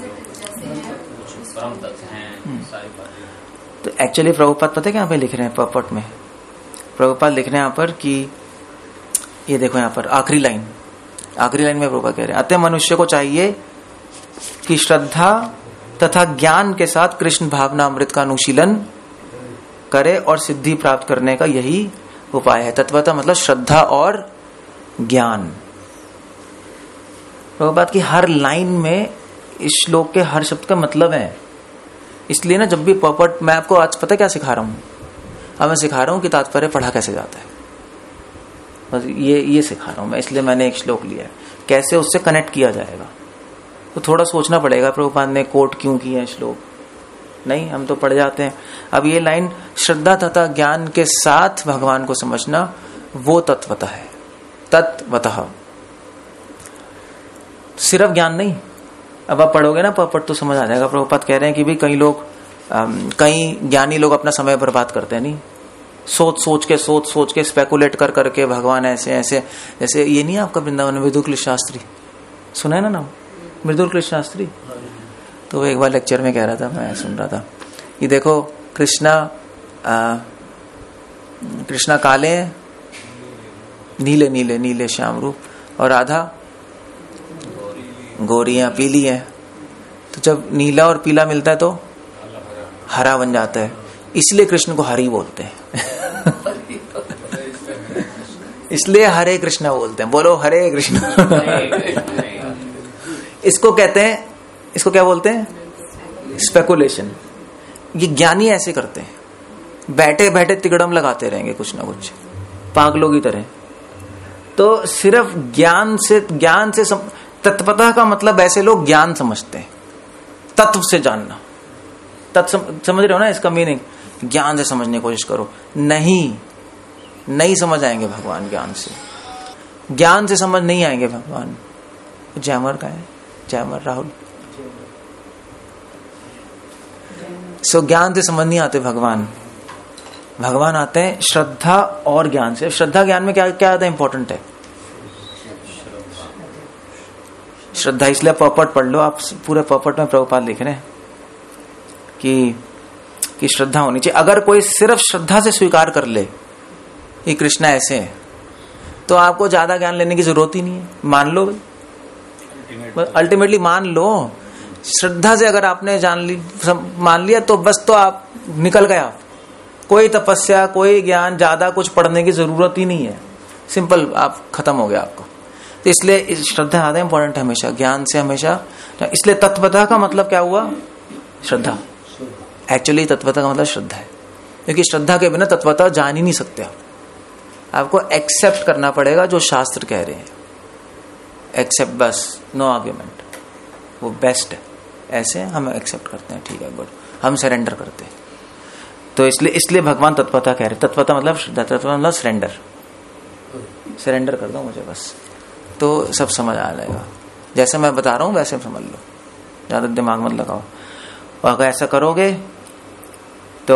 परम तत्व हैं, सारी बातें। तो एक्चुअली प्रभुपाद पता है क्या यहाँ पे लिख रहे हैं? पॉपट में प्रभुपाद लिख रहे हैं यहाँ पर कि ये देखो यहाँ पर आखिरी लाइन आखिरी लाइन में प्रभुपाद कह रहे हैं, अतः मनुष्य को चाहिए कि श्रद्धा तथा ज्ञान के साथ कृष्ण भावना अमृत का अनुशीलन करे और सिद्धि प्राप्त करने का यही उपाय है। तत्वतः मतलब श्रद्धा और ज्ञान। प्रभुपाद की हर लाइन में इस श्लोक के हर शब्द का मतलब है। इसलिए ना जब भी पॉपट, मैं आपको आज पता क्या सिखा रहा हूं? अब मैं सिखा रहा हूं कि तात्पर्य पढ़ा कैसे जाता है, बस ये ये सिखा रहा हूं मैं। इसलिए मैंने एक श्लोक लिया है, कैसे उससे कनेक्ट किया जाएगा। तो थोड़ा सोचना पड़ेगा प्रभुपाद ने कोट क्यों किया है श्लोक, नहीं हम तो पढ़ जाते हैं। अब ये लाइन श्रद्धा तथा ज्ञान के साथ भगवान को समझना, वो तत्वतः है। तत्वतः सिर्फ ज्ञान नहीं। अब आप पढ़ोगे ना पॉपट तो समझ आ जाएगा। प्रभुपाद कह रहे हैं कि भाई कई लोग कई ज्ञानी लोग अपना समय बर्बाद करते हैं, नहीं सोच सोच के सोच सोच के स्पेकुलेट कर करके भगवान ऐसे ऐसे, जैसे ये नहीं आपका वृंदावन में मृदुल कृष्ण शास्त्री सुना है ना नाम, मृदुल कृष्ण शास्त्री। तो वो एक बार लेक्चर में कह रहा था, मैं सुन रहा था, ये देखो कृष्णा कृष्णा काले हैं, नीले नीले नीले श्याम रूप, और राधा गोरियां पीली है। तो जब नीला और पीला मिलता है तो हरा बन जाता है, इसलिए कृष्ण को हरि बोलते हैं। इसलिए हरे कृष्णा बोलते हैं। बोलो हरे कृष्ण। इसको कहते हैं, इसको क्या बोलते हैं? स्पेकुलेशन। ये ज्ञानी ऐसे करते हैं, बैठे बैठे तिगड़म लगाते रहेंगे कुछ ना कुछ पागलों की तरह। तो सिर्फ ज्ञान से ज्ञान से सम... तत्वतः का मतलब ऐसे लोग ज्ञान समझते हैं, तत्व से जानना। तत्व समझ रहे हो ना इसका मीनिंग? ज्ञान से समझने की कोशिश करो, नहीं नहीं समझ आएंगे भगवान ज्ञान से। ज्ञान से समझ नहीं आएंगे भगवान। जैमर का है, जैमर राहुल। सो ज्ञान से समझ नहीं आते भगवान। भगवान आते हैं श्रद्धा और ज्ञान से। श्रद्धा ज्ञान में क्या क्या ज्यादा इंपॉर्टेंट है? श्रद्धा। इसलिए पॉपट पढ़ लो आप, पूरे पॉपट में प्रभुपाद लिख रहे हैं कि कि श्रद्धा होनी चाहिए। अगर कोई सिर्फ श्रद्धा से स्वीकार कर ले कि कृष्णा ऐसे है, तो आपको ज्यादा ज्ञान लेने की जरूरत ही नहीं है, मान लो भाई, अल्टीमेटली मान लो। श्रद्धा से अगर आपने जान ली, मान लिया, तो बस तो आप निकल गया। कोई तपस्या, कोई ज्ञान, ज्यादा कुछ पढ़ने की जरूरत ही नहीं है, सिंपल, आप खत्म हो गया आपको। तो इसलिए श्रद्धा ज्यादा इंपॉर्टेंट है हमेशा, ज्ञान से हमेशा। इसलिए तत्वतः का मतलब क्या हुआ? श्रद्धा। एक्चुअली तत्वतः का मतलब श्रद्धा है, क्योंकि श्रद्धा के बिना तत्वतः जान ही नहीं सकते आप। आपको एक्सेप्ट करना पड़ेगा जो शास्त्र कह रहे हैं, एक्सेप्ट, बस, नो आर्ग्यूमेंट, वो बेस्ट है। ऐसे हम एक्सेप्ट करते हैं, ठीक है, गुड, हम सरेंडर करते हैं। तो इसलिए इसलिए भगवान तत्वतः कह रहे, तत्वतः मतलब श्रद्धा, तत्वतः मतलब सरेंडर, सरेंडर कर दो मुझे बस, तो सब समझ आ जाएगा। जैसे मैं बता रहा हूं वैसे समझ लो, ज्यादा दिमाग मत लगाओ। और अगर ऐसा करोगे तो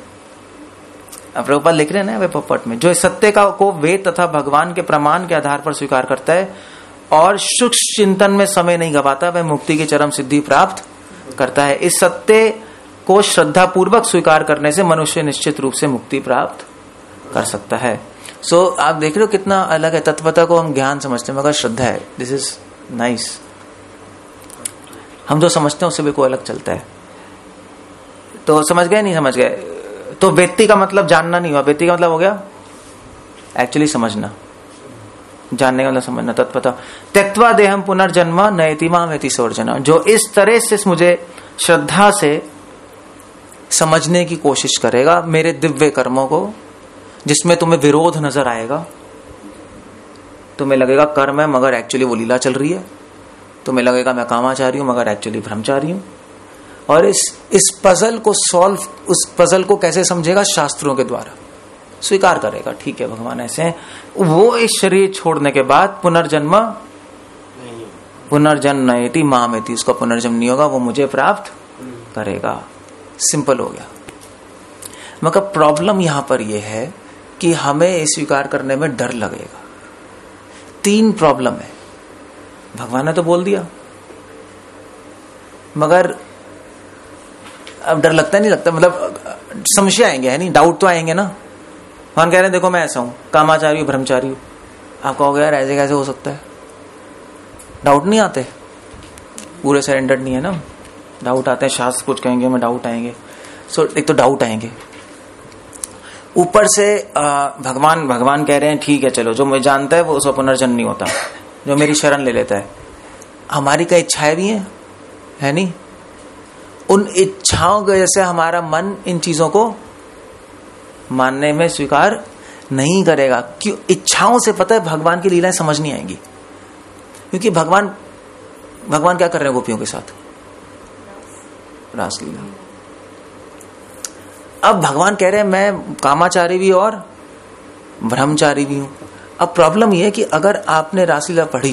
प्रभुपाद लिख रहे हैं ना वे पपट में, जो सत्य का को वेद तथा भगवान के प्रमाण के आधार पर स्वीकार करता है और सूक्ष्म चिंतन में समय नहीं गवाता, वह मुक्ति की चरम सिद्धि प्राप्त करता है। इस सत्य को श्रद्धा पूर्वक स्वीकार करने से मनुष्य निश्चित रूप से मुक्ति प्राप्त कर सकता है। सो so, आप देख रहे हो कितना अलग है। तत्वता को हम ज्ञान समझते हैं, मगर श्रद्धा है, दिस इज नाइस। हम जो समझते हैं उससे भी कोई अलग चलता है। तो समझ गए, नहीं समझ गए? तो वेत्ति का मतलब जानना नहीं हुआ, वेत्ति का मतलब हो गया एक्चुअली समझना, जानने का मतलब समझना। तत्वता त्यक्त्वा देहम पुनर्जन्म नयति माम एति सौर्जना, जो इस तरह से मुझे श्रद्धा से समझने की कोशिश करेगा मेरे दिव्य कर्मों को, जिसमें तुम्हें विरोध नजर आएगा, तुम्हें लगेगा कर्म है मगर एक्चुअली वो लीला चल रही है, तुम्हें लगेगा मैं कामाचारी हूं मगर एक्चुअली ब्रह्मचारी हूं। और इस इस पजल को सॉल्व, उस पजल को कैसे समझेगा? शास्त्रों के द्वारा स्वीकार करेगा, ठीक है भगवान ऐसे हैं। वो इस शरीर छोड़ने के बाद पुनर्जन्म पुनर्जन्म नयति मामेति, उसका पुनर्जन्म नहीं होगा, वो मुझे प्राप्त करेगा। सिंपल हो गया। मगर प्रॉब्लम यहां पर यह है कि हमें स्वीकार करने में डर लगेगा। तीन प्रॉब्लम है। भगवान ने तो बोल दिया, मगर अब डर लगता नहीं लगता, मतलब संशय आएंगे, है नहीं, डाउट तो आएंगे ना। भगवान कह रहे हैं देखो मैं ऐसा हूं, कामाचारी हूं, ब्रह्मचारी हूं। आप कहोगे यार ऐसे कैसे हो सकता है? डाउट नहीं आते, पूरे सरेंडर्ड नहीं है ना, डाउट आते हैं। शास्त्र कुछ कहेंगे, मैं डाउट आएंगे। सो so, एक तो डाउट आएंगे, ऊपर से आ, भगवान भगवान कह रहे हैं ठीक है चलो, जो मैं जानता है वो उसका पुनर्जन्म नहीं होता, जो मेरी शरण ले लेता है। हमारी कई इच्छाएं भी हैं, है नहीं? उन इच्छाओं की वजह से हमारा मन इन चीजों को मानने में स्वीकार नहीं करेगा। क्यों? इच्छाओं से पता है भगवान की लीलाएं समझ नहीं आएंगी, क्योंकि भगवान भगवान क्या कर रहे हैं गोपियों के साथ? रासलीला। अब भगवान कह रहे हैं मैं कामाचारी भी और ब्रह्मचारी भी हूं। अब प्रॉब्लम यह है कि अगर आपने रासलीला पढ़ी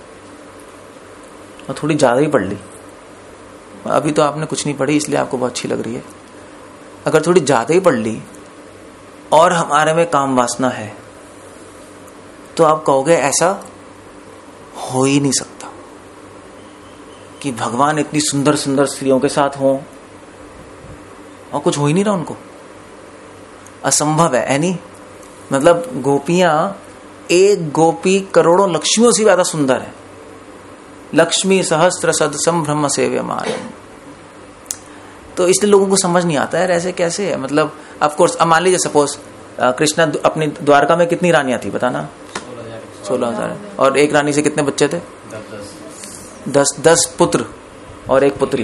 और थोड़ी ज्यादा ही पढ़ ली, अभी तो आपने कुछ नहीं पढ़ी इसलिए आपको बहुत अच्छी लग रही है, अगर थोड़ी ज्यादा ही पढ़ ली और हमारे में काम वासना है, तो आप कहोगे ऐसा हो ही नहीं सकता कि भगवान इतनी सुंदर सुंदर स्त्रियों के साथ हों और कुछ हो ही नहीं रहा उनको। असंभव है, नहीं? मतलब गोपियां, एक गोपी करोड़ों लक्ष्मियों से ज्यादा सुंदर है। लक्ष्मी सहस्त्र सदसम ब्रह्म सेव्यमान। तो इसलिए लोगों को समझ नहीं आता है ऐसे कैसे है। मतलब ऑफ कोर्स, अब मान लीजिए सपोज कृष्णा अपनी द्वारका में कितनी रानियां थी बताना? सोलह हजार। और एक रानी से कितने बच्चे थे? दस दस पुत्र और एक पुत्री।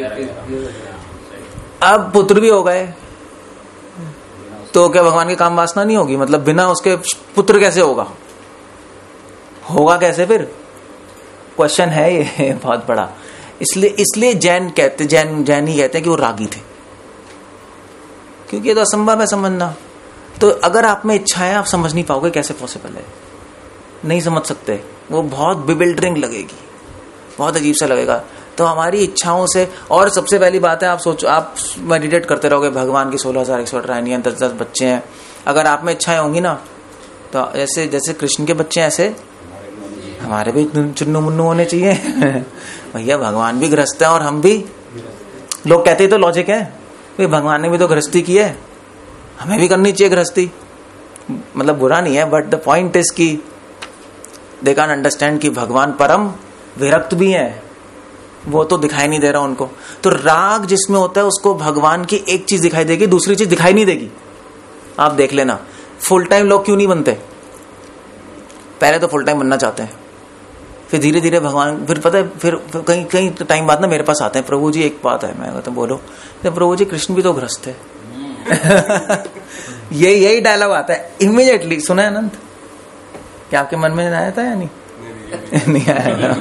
अब पुत्र भी हो गए तो क्या भगवान की काम वासना नहीं होगी? मतलब बिना उसके पुत्र कैसे होगा? होगा कैसे फिर? क्वेश्चन है ये बहुत बड़ा। इसलिए इसलिए जैन कहते जैन जैन ही कहते हैं कि वो रागी थे, क्योंकि ये तो असंभव है समझना। तो अगर आप में इच्छा है, आप समझ नहीं पाओगे कैसे पॉसिबल है, नहीं समझ सकते। वो बहुत बिबिल्डरिंग लगेगी, बहुत अजीब सा लगेगा। तो हमारी इच्छाओं से, और सबसे पहली बात है, आप सोचो, आप मेडिटेट करते रहोगे भगवान की सोलह हजार एक सौ रानियां, दस दस बच्चे हैं। अगर आप में इच्छाएं होंगी ना, तो जैसे जैसे कृष्ण के बच्चे ऐसे हमारे भी चुन्नू मुन्नू होने चाहिए। भैया भगवान भी गृहस्थ है और हम भी। लोग कहते ही तो लॉजिक है, भाई भगवान ने भी तो गृहस्थी की है, हमें भी करनी चाहिए गृहस्थी। मतलब बुरा नहीं है, बट द पॉइंट इज कि दे कैन अंडरस्टैंड कि भगवान परम विरक्त भी है, वो तो दिखाई नहीं दे रहा उनको। तो राग जिसमें होता है उसको भगवान की एक चीज दिखाई देगी, दूसरी चीज दिखाई नहीं देगी। आप देख लेना, फुल टाइम लोग क्यों नहीं बनते? पहले तो फुल टाइम बनना चाहते हैं, फिर धीरे धीरे भगवान, फिर पता है, फिर, फिर कहीं कहीं टाइम बाद ना मेरे पास आते हैं, प्रभु जी एक बात है। मैं कहता बोलो, तो प्रभु जी कृष्ण भी तो ग्रस्त है। ये यही डायलॉग आता है इमीडिएटली। सुना है अनंत? क्या आपके मन में आया था या नहीं? नहीं, नहीं आया ना।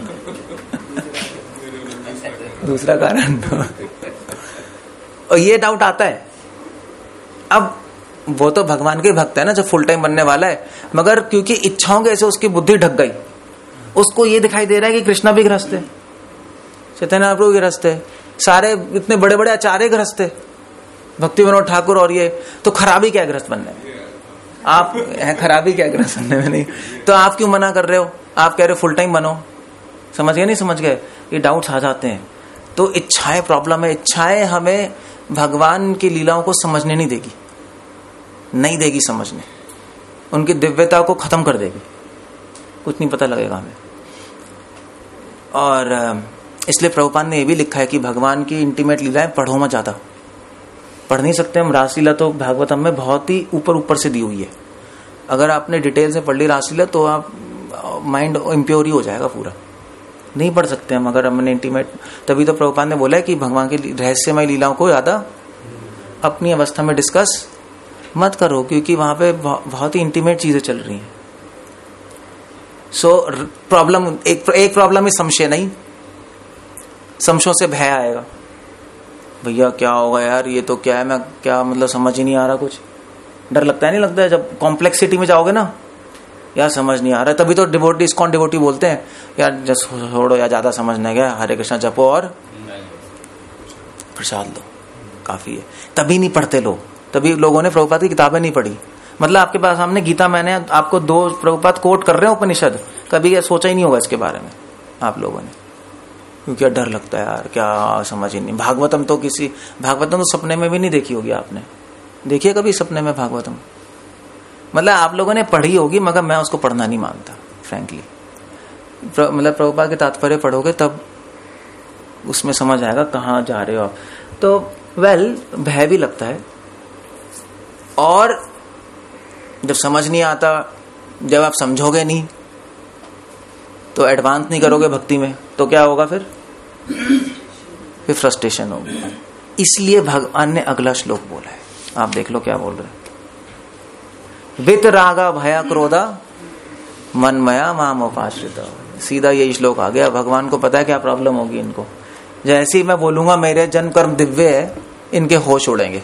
दूसरा कारण तो और ये डाउट आता है। अब वो तो भगवान के भक्त है ना, जो फुल टाइम बनने वाला है, मगर क्योंकि इच्छाओं के ऐसे उसकी बुद्धि ढक गई, उसको ये दिखाई दे रहा है कि कृष्णा भी ग्रस्त है, चैतन्य महाप्रभु ग्रस्त है, सारे इतने बड़े बड़े आचार्य ग्रस्त है, भक्ति विनोद ठाकुर, और ये तो खराबी क्या ग्रस्त बनने में? आप है खराबी क्या ग्रस्त बनने में? नहीं तो आप क्यों मना कर रहे हो? आप कह रहे हो फुल टाइम बनो। समझ गए नहीं समझ गए? ये डाउट्स आ जाते हैं। तो इच्छाएं प्रॉब्लम है। इच्छाएं हमें भगवान की लीलाओं को समझने नहीं देगी, नहीं देगी समझने, उनकी दिव्यता को खत्म कर देगी, कुछ नहीं पता लगेगा हमें। और इसलिए प्रभुपाद ने यह भी लिखा है कि भगवान की इंटीमेट लीलाएं पढ़ो मत, ज्यादा पढ़ नहीं सकते हम। रासलीला तो भागवतम में बहुत ही ऊपर ऊपर से दी हुई है। अगर आपने डिटेल से पढ़ ली रासलीला तो आप माइंड इम्प्योर ही हो जाएगा पूरा, नहीं पढ़ सकते हम अगर हमने इंटीमेट। तभी तो प्रभुपाद ने बोला है कि भगवान की रहस्यमय लीलाओं को ज्यादा अपनी अवस्था में डिस्कस मत करो, क्योंकि वहां पे बहुत ही इंटीमेट चीजें चल रही हैं। सो प्रॉब्लम एक एक प्रॉब्लम ही संशय नहीं, संशयों से भय आएगा। भैया क्या होगा यार, ये तो क्या है, मैं क्या मतलब समझ ही नहीं आ रहा, कुछ डर लगता है नहीं लगता है? जब कॉम्प्लेक्सिटी में जाओगे ना, यार समझ नहीं आ रहा, तभी तो डिवोटी इस्कॉन डिवोटी बोलते हैं यार जस्ट छोड़ो यार, ज्यादा समझने गया, हरे कृष्णा जपो और प्रसाद लो, काफी है। तभी नहीं पढ़ते लोग, तभी लोगों ने प्रभुपाद की किताबें नहीं पढ़ी। मतलब आपके पास सामने गीता, मैंने आपको दो प्रभुपाद कोट कर रहे हो उपनिषद, कभी ये सोचा ही नहीं होगा इसके बारे में आप लोगों ने, क्योंकि डर लगता है यार, क्या समझ ही नहीं। भागवतम तो किसी भागवतम तो सपने में भी नहीं देखी होगी आपने, देखिए कभी सपने में भागवतम? मतलब आप लोगों ने पढ़ी होगी, मगर मैं उसको पढ़ना नहीं मानता फ्रैंकली। मतलब प्रभुपाद के तात्पर्य पढ़ोगे तब उसमें समझ आएगा कहाँ जा रहे हो आप। तो वेल भय भी लगता है, और जब समझ नहीं आता, जब आप समझोगे नहीं तो एडवांस नहीं करोगे भक्ति में, तो क्या होगा फिर? फिर फ्रस्ट्रेशन होगी। इसलिए भगवान ने अगला श्लोक बोला है, आप देख लो क्या बोल रहे हैं। वित रागा भया क्रोधा मनमया माम उपाश्रिता। सीधा यही श्लोक आ गया। भगवान को पता है क्या प्रॉब्लम होगी इनको। जैसे ही मैं बोलूंगा मेरे जन्म कर्म दिव्य है, इनके होश उड़ेंगे,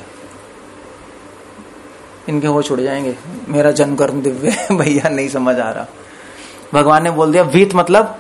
इनके होश उड़ जाएंगे, मेरा जन्म कर्म दिव्य है। भैया नहीं समझ आ रहा। भगवान ने बोल दिया वीत मतलब,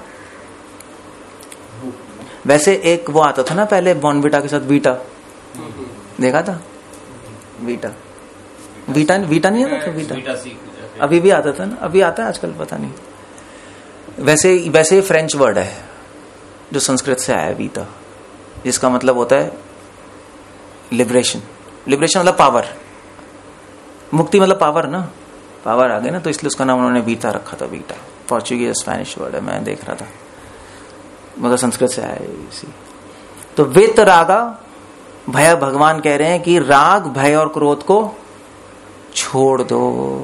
वैसे एक वो आता था ना पहले बॉर्नविटा के साथ बीटा, देखा था? बीटा बीटा बीटा नहीं आता था? बीटा अभी भी आता था ना, अभी आता है आजकल, पता नहीं। वैसे वैसे फ्रेंच वर्ड है जो संस्कृत से आया है, बीटा, जिसका मतलब होता है लिबरेशन। लिबरेशन मतलब पावर, मुक्ति मतलब पावर ना, पावर आ गई ना, तो इसलिए उसका नाम उन्होंने बीटा रखा था। बीटा पोर्चुगीज स्पेनिश वर्ड है, मैं देख रहा था, मगर संस्कृत से आया है इसी। तो वित रागा भय, भगवान कह रहे हैं कि राग भय और क्रोध को छोड़ दो,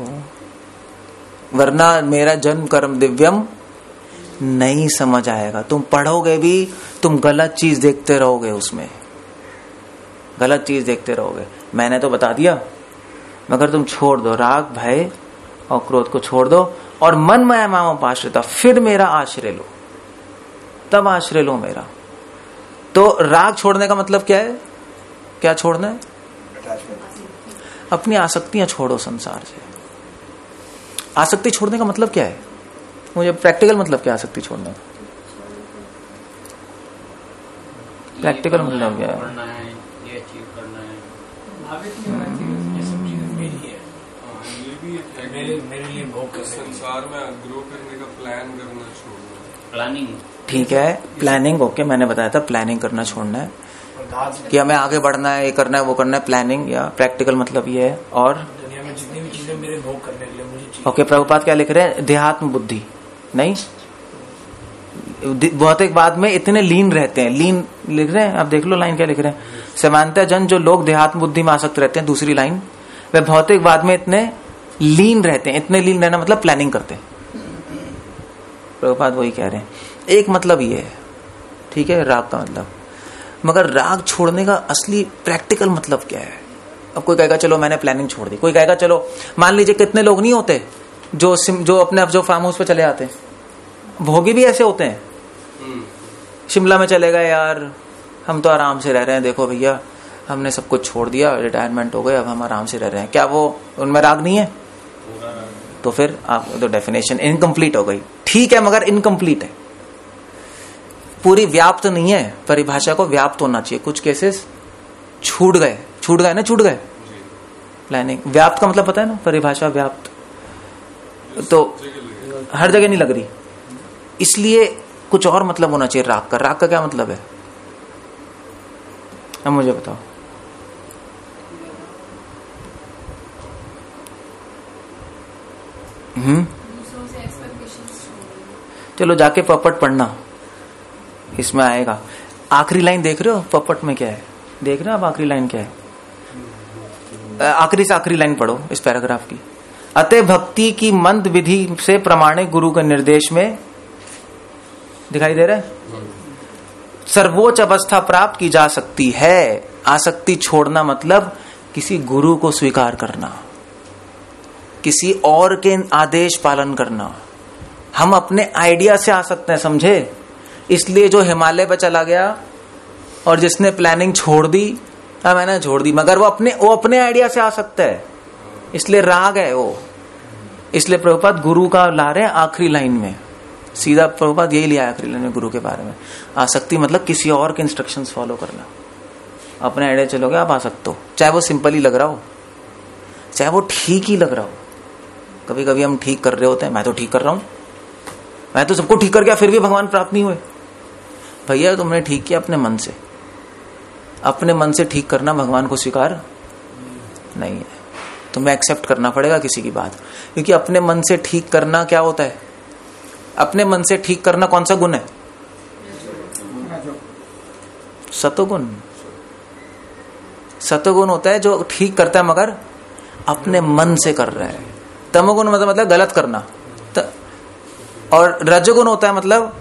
वरना मेरा जन्म कर्म दिव्यम नहीं समझ आएगा। तुम पढ़ोगे भी, तुम गलत चीज देखते रहोगे, उसमें गलत चीज देखते रहोगे। मैंने तो बता दिया, मगर तुम छोड़ दो, राग भय और क्रोध को छोड़ दो, और मन माया माम उपाश्रिता, फिर मेरा आश्रय लो, तब आश्रय लो मेरा। तो राग छोड़ने का मतलब क्या है? क्या छोड़ना है? अपनी आसक्तियां छोड़ो संसार से। आसक्ति छोड़ने का मतलब क्या है? मुझे प्रैक्टिकल मतलब क्या आसक्ति छोड़ने का? प्रैक्टिकल मतलब क्या है? ये अचीव करना है, मेरे मेरे लिए बहुत संसार में ग्रो करने का प्लान करना छोड़ना, प्लानिंग। ठीक है, प्लानिंग ओके, मैंने बताया था प्लानिंग करना छोड़ना है, कि हमें आगे बढ़ना है, ये करना है, वो करना है, प्लानिंग। या प्रैक्टिकल मतलब ये है। और दुनिया में जितनी भी चीजें चीजें मेरे भोग करने के लिए मुझे चाहिए। ओके, प्रभुपाद क्या लिख रहे हैं? देहात्म बुद्धि नहीं, भौतिकवाद में इतने लीन रहते हैं। लीन लिख रहे हैं, आप देख लो लाइन क्या लिख रहे हैं। सामान्यतः जन जो लोग देहात्म बुद्धि में आसक्त रहते हैं, दूसरी लाइन, वे भौतिकवाद में इतने लीन रहते हैं। इतने लीन रहना मतलब प्लानिंग करते हैं। प्रभुपाद वही कह रहे हैं। एक मतलब ये है, ठीक है, राग का मतलब। मगर राग छोड़ने का असली प्रैक्टिकल मतलब क्या है? अब कोई कहेगा चलो मैंने प्लानिंग छोड़ दी, कोई कहेगा चलो, मान लीजिए कितने लोग नहीं होते जो जो अपने जो फार्म हाउस पे चले आते हैं, भोगी भी ऐसे होते हैं। शिमला में चले गए, यार हम तो आराम से रह रहे हैं, देखो भैया हमने सब कुछ छोड़ दिया, रिटायरमेंट हो गए, अब हम आराम से रह रहे हैं। क्या वो उनमें राग नहीं है? तो फिर आप तो डेफिनेशन इनकम्प्लीट हो गई। ठीक है, मगर इनकम्प्लीट है, पूरी व्याप्त नहीं है। परिभाषा को व्याप्त होना चाहिए। कुछ केसेस छूट गए, छूट गए ना, छूट गए प्लानिंग। व्याप्त का मतलब पता है ना, परिभाषा व्याप्त तो हर जगह नहीं लग रही, इसलिए कुछ और मतलब होना चाहिए राग का। राग का क्या मतलब है, अब मुझे बताओ। हम्म चलो जाके पपट पढ़ना, इसमें आएगा। आखिरी लाइन देख रहे हो पपट में क्या है? देख रहे हो आप आखिरी लाइन क्या है? आखिरी से आखिरी लाइन पढ़ो इस पैराग्राफ की। अतः भक्ति की मंद विधि से प्रमाणिक गुरु के निर्देश में, दिखाई दे रहा है, सर्वोच्च अवस्था प्राप्त की जा सकती है। आसक्ति छोड़ना मतलब किसी गुरु को स्वीकार करना, किसी और के आदेश पालन करना। हम अपने आइडिया से आ सकते हैं, समझे? इसलिए जो हिमालय पर चला गया और जिसने प्लानिंग छोड़ दी, हाँ मैंने छोड़ दी, मगर वो अपने वो अपने आइडिया से आ सकता है, इसलिए राग है वो। इसलिए प्रभुपाद गुरु का ला रहे हैं आखिरी लाइन में, सीधा प्रभुपाद यही लिया आखिरी लाइन में गुरु के बारे में। आसक्ति मतलब किसी और के इंस्ट्रक्शंस फॉलो करना। अपने आइडिया चलोगे आप आ सकते हो, चाहे वो सिंपल ही लग रहा हो, चाहे वो ठीक ही लग रहा हो। कभी कभी हम ठीक कर रहे होते हैं, मैं तो ठीक कर रहा हूं, मैं तो सबको ठीक कर गया, फिर भी भगवान प्राप्त नहीं हुए। भैया तुमने ठीक किया अपने मन से, अपने मन से ठीक करना भगवान को स्वीकार नहीं है। तुम्हें एक्सेप्ट करना पड़ेगा किसी की बात, क्योंकि अपने मन से ठीक करना क्या होता है? अपने मन से ठीक करना कौन सा गुण है? सतोगुण। सतोगुण होता है जो ठीक करता है मगर अपने मन से कर रहा है। तमोगुण मतलब मतलब गलत करना। त, और रजोगुण होता है मतलब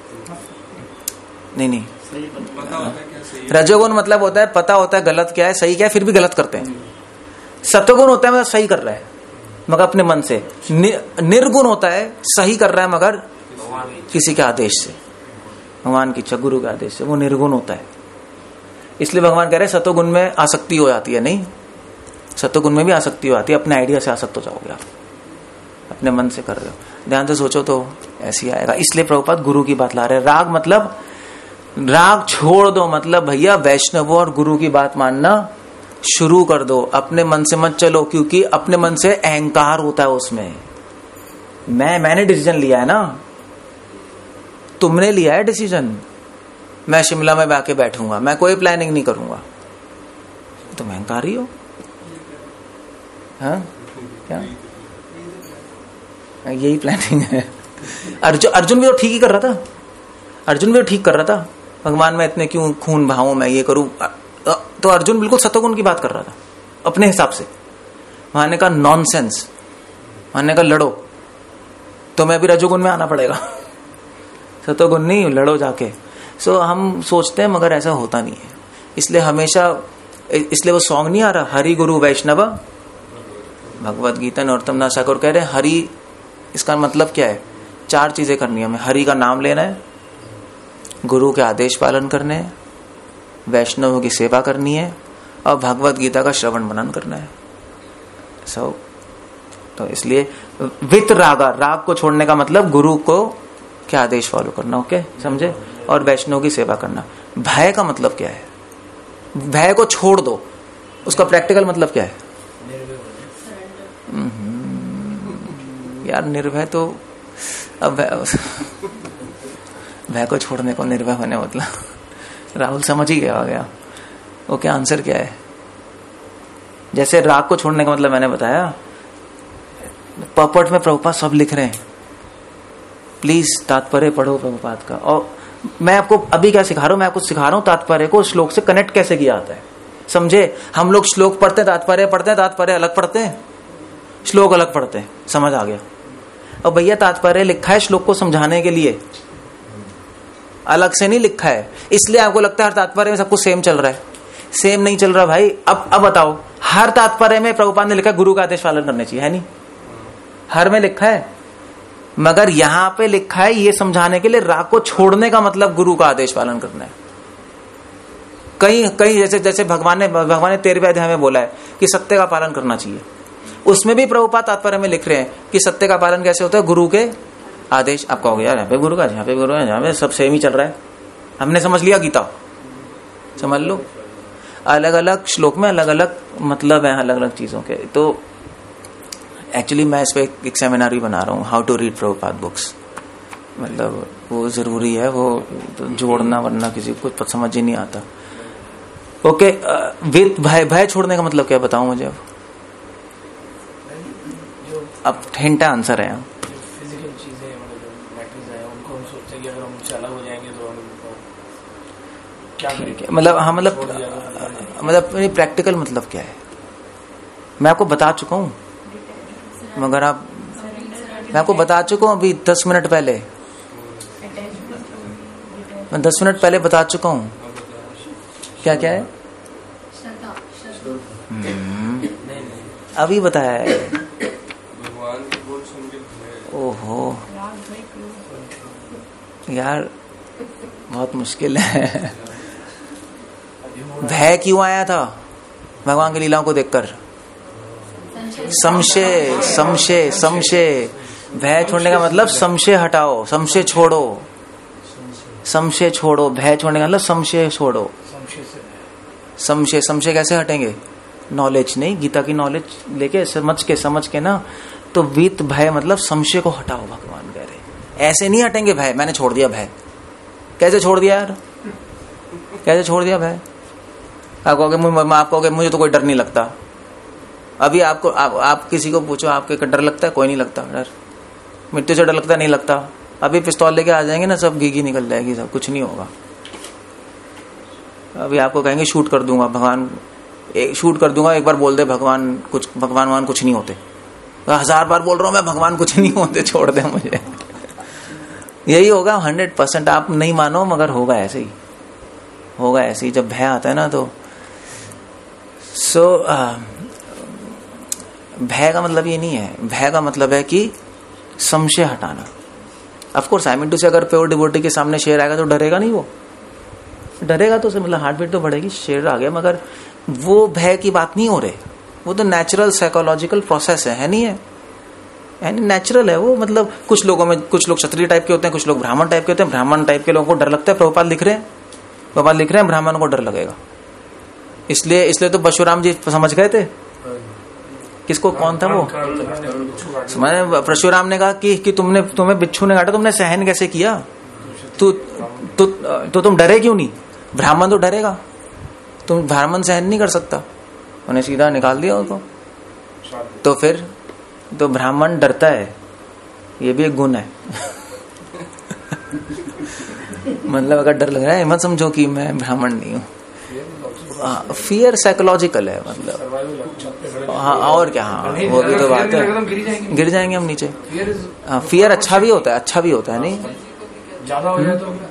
नहीं नहीं रजोगुण मतलब होता है पता होता है गलत क्या है, सही क्या है, फिर भी गलत करते हैं। सतोगुण होता है मतलब सही कर रहा है मगर अपने मन से। नि, निर्गुण होता है सही कर रहा है मगर किसी के आदेश से, भगवान की इच्छा, गुरु के आदेश से, वो निर्गुण होता है। इसलिए भगवान कह रहे हैं सतोगुण में आसक्ति हो जाती है। नहीं, सतोगुण में भी आसक्ति हो जाती है, अपने आइडिया से आसक्त हो जाओगे आप, अपने मन से कर रहे हो। ध्यान से सोचो तो ऐसे ही आएगा। इसलिए प्रभुपाद गुरु की बात ला रहे हैं। राग मतलब राग छोड़ दो, मतलब भैया वैष्णवों और गुरु की बात मानना शुरू कर दो। अपने मन से मत चलो, क्योंकि अपने मन से अहंकार होता है उसमें। मैं मैंने डिसीजन लिया है ना, तुमने लिया है डिसीजन। मैं शिमला में आके बैठूंगा, मैं कोई प्लानिंग नहीं करूंगा, तुम अहंकार ही हो। हाँ क्या यही प्लानिंग है? अर्जुन अर्जुन भी तो ठीक ही कर रहा था। अर्जुन भी तो ठीक कर रहा था, भगवान मैं इतने क्यों खून बहाऊं, मैं ये करूं। तो अर्जुन बिल्कुल सतोगुण की बात कर रहा था अपने हिसाब से। वहां ने कहा नॉनसेंस, वहां ने कहा लड़ो, तो मैं भी रजोगुण में आना पड़ेगा, सतोगुण नहीं, लड़ो जाके। सो so, हम सोचते हैं मगर ऐसा होता नहीं है। इसलिए हमेशा, इसलिए वो सॉन्ग नहीं आ रहा, हरि गुरु वैष्णव भगवत गीता नरोत्तम दास ठाकुर कह रहे हैं हरि, इसका मतलब क्या है? चार चीजें करनी है हमें। हरि का नाम लेना है, गुरु के आदेश पालन करने हैं, वैष्णवों की सेवा करनी है, और भगवत गीता का श्रवण मनन करना है। सो तो इसलिए वित रागा, राग को छोड़ने का मतलब गुरु को क्या आदेश फॉलो करना, ओके समझे, और वैष्णव की सेवा करना। भय का मतलब क्या है? भय को छोड़ दो, उसका प्रैक्टिकल मतलब क्या है? यार निर्भय तो अब भय को छोड़ने को निर्भय होने मतलब राहुल समझ ही गया गया ओके आंसर क्या है। जैसे राग को छोड़ने का मतलब मैंने बताया, पर्पट में प्रभुपाद सब लिख रहे हैं, प्लीज तात्पर्य पढ़ो प्रभुपाद का। और मैं आपको अभी क्या सिखा रहा हूं, मैं आपको सिखा रहा हूं तात्पर्य को श्लोक से कनेक्ट कैसे किया जाता है। समझे, हम लोग श्लोक पढ़ते हैं, तात्पर्य पढ़ते हैं, तात्पर्य अलग पढ़ते हैं, श्लोक अलग पढ़ते हैं। समझ आ गया? और भैया तात्पर्य लिखा है श्लोक को समझाने के लिए, अलग से नहीं लिखा है। इसलिए आपको लगता है हर तात्पर्य में सब कुछ सेम चल रहा है, सेम नहीं चल रहा भाई। अब अब बताओ, हर तात्पर्य में प्रभुपाद ने लिखा है गुरु का आदेश पालन करने चाहिए, है नहीं? हर में लिखा है, मगर यहां पे लिखा है ये समझाने के लिए राग को छोड़ने का मतलब गुरु का आदेश पालन करना है। कहीं कहीं जैसे जैसे भगवान ने भगवान ने तेरहवें अध्याय में बोला है कि सत्य का पालन करना चाहिए, उसमें भी प्रभुपाद तात्पर्य में लिख रहे हैं कि सत्य का पालन कैसे होता है, गुरु के आदेश। आप कहोगे यार यहाँ पे गुरु का, यहाँ पे गुरु है, यहाँ पे सब सेम ही चल रहा है। हमने समझ लिया गीता, समझ लो, अलग अलग श्लोक में अलग अलग मतलब है अलग अलग चीजों के। तो एक्चुअली मैं इस पे एक सेमिनार भी बना रहा हूँ, how to read Prabhupada books. मतलब वो जरूरी है, वो तो जोड़ना, वरना किसी को समझ ही नहीं आता। ओके, विद भय, भय छोड़ने का मतलब क्या बताऊं मुझे? अब अब हिंट आंसर है। फिजिकल चीजें, मतलब मैटर्स है, उनको हम सोचते हैं कि अगर हम चला हो जाएंगे तो हम क्या करेंगे, मतलब हाँ, मतलब मतलब प्रैक्टिकल मतलब क्या है मैं आपको बता चुका हूँ, मगर आप मैं आपको बता चुका हूँ अभी दस मिनट पहले, मैं दस मिनट पहले बता चुका हूँ। क्या क्या है? हम्म, अभी बताया है। भगवान की बोल सुन के ओहो यार, बहुत मुश्किल है। भय क्यों आया था भगवान की लीलाओं को देखकर? संशय, संशय, संशय। भय छोड़ने का मतलब संशय हटाओ, संशय छोड़ो, संशय छोड़ो। भय छोड़ने का मतलब संशय छोड़ो। संशय, संशय कैसे हटेंगे? नॉलेज नहीं, गीता की नॉलेज लेके समझ के समझ के ना, तो वीत भय मतलब संशय को हटाओ। भगवान कह रहे ऐसे नहीं हटेंगे भय। मैंने छोड़ दिया भय। कैसे छोड़ दिया यार? कैसे छोड़ दिया भय? आप कहोगे, आप कहोगे मुझे तो कोई डर नहीं लगता। अभी आपको आप, आप किसी को पूछो आपके डर लगता है? कोई नहीं लगता डर। मृत्यु से डर लगता नहीं लगता। अभी पिस्तौल लेके आ जाएंगे ना, सब गीगी निकल जाएगी, सब कुछ नहीं होगा। अभी आपको कहेंगे शूट कर दूंगा, भगवान एक शूट कर दूंगा, एक बार बोल दे भगवान कुछ, भगवान भगवान कुछ नहीं होते। हजार बार बोल रहा हूं मैं, भगवान कुछ नहीं होते, छोड़ दे मुझे। यही होगा हंड्रेड परसेंट। आप नहीं मानो मगर होगा ऐसे ही, होगा ऐसे ही। जब भय आता है ना तो सो so, भय का मतलब ये नहीं है। भय का मतलब है कि संशय हटाना। Of course I mean to say, अगर प्योर डिवोटी के सामने शेर आएगा तो डरेगा नहीं, वो डरेगा तो मतलब हार्ट बीट तो बढ़ेगी, शेर आ गया, मगर वो भय की बात नहीं हो रही। वो तो नेचुरल साइकोलॉजिकल प्रोसेस है, है नहीं है? यानी नेचुरल है वो। मतलब कुछ लोगों में, कुछ लोग क्षत्रिय टाइप के होते हैं, कुछ लोग ब्राह्मण टाइप के होते हैं। ब्राह्मण टाइप के लोगों को डर लगता है। प्रभुपाद लिख रहे हैं, प्रभुपाद लिख रहे हैं ब्राह्मणों को डर लगेगा। इसलिए इसलिए तो परशुराम जी समझ गए थे। किसको? कौन था वो? मैंने परशुराम ने कहा कि, कि तुमने तुम्हें बिच्छू ने काटा, तुमने सहन कैसे किया? तू तो, तो तुम डरे क्यों नहीं? ब्राह्मण तो डरेगा, तुम ब्राह्मण सहन नहीं कर सकता। उन्हें सीधा निकाल दिया उसको। तो फिर तो ब्राह्मण डरता है, ये भी एक गुण है। मतलब अगर डर लग रहा है मत समझो कि मैं ब्राह्मण नहीं हूँ। फियर साइकोलॉजिकल है, मतलब हाँ, और क्या। हाँ, वो भी तो बात है, गिर जाएंगे हम नीचे। हाँ, फियर अच्छा भी होता है, अच्छा भी होता है, नहीं ज्यादा हो जाए तो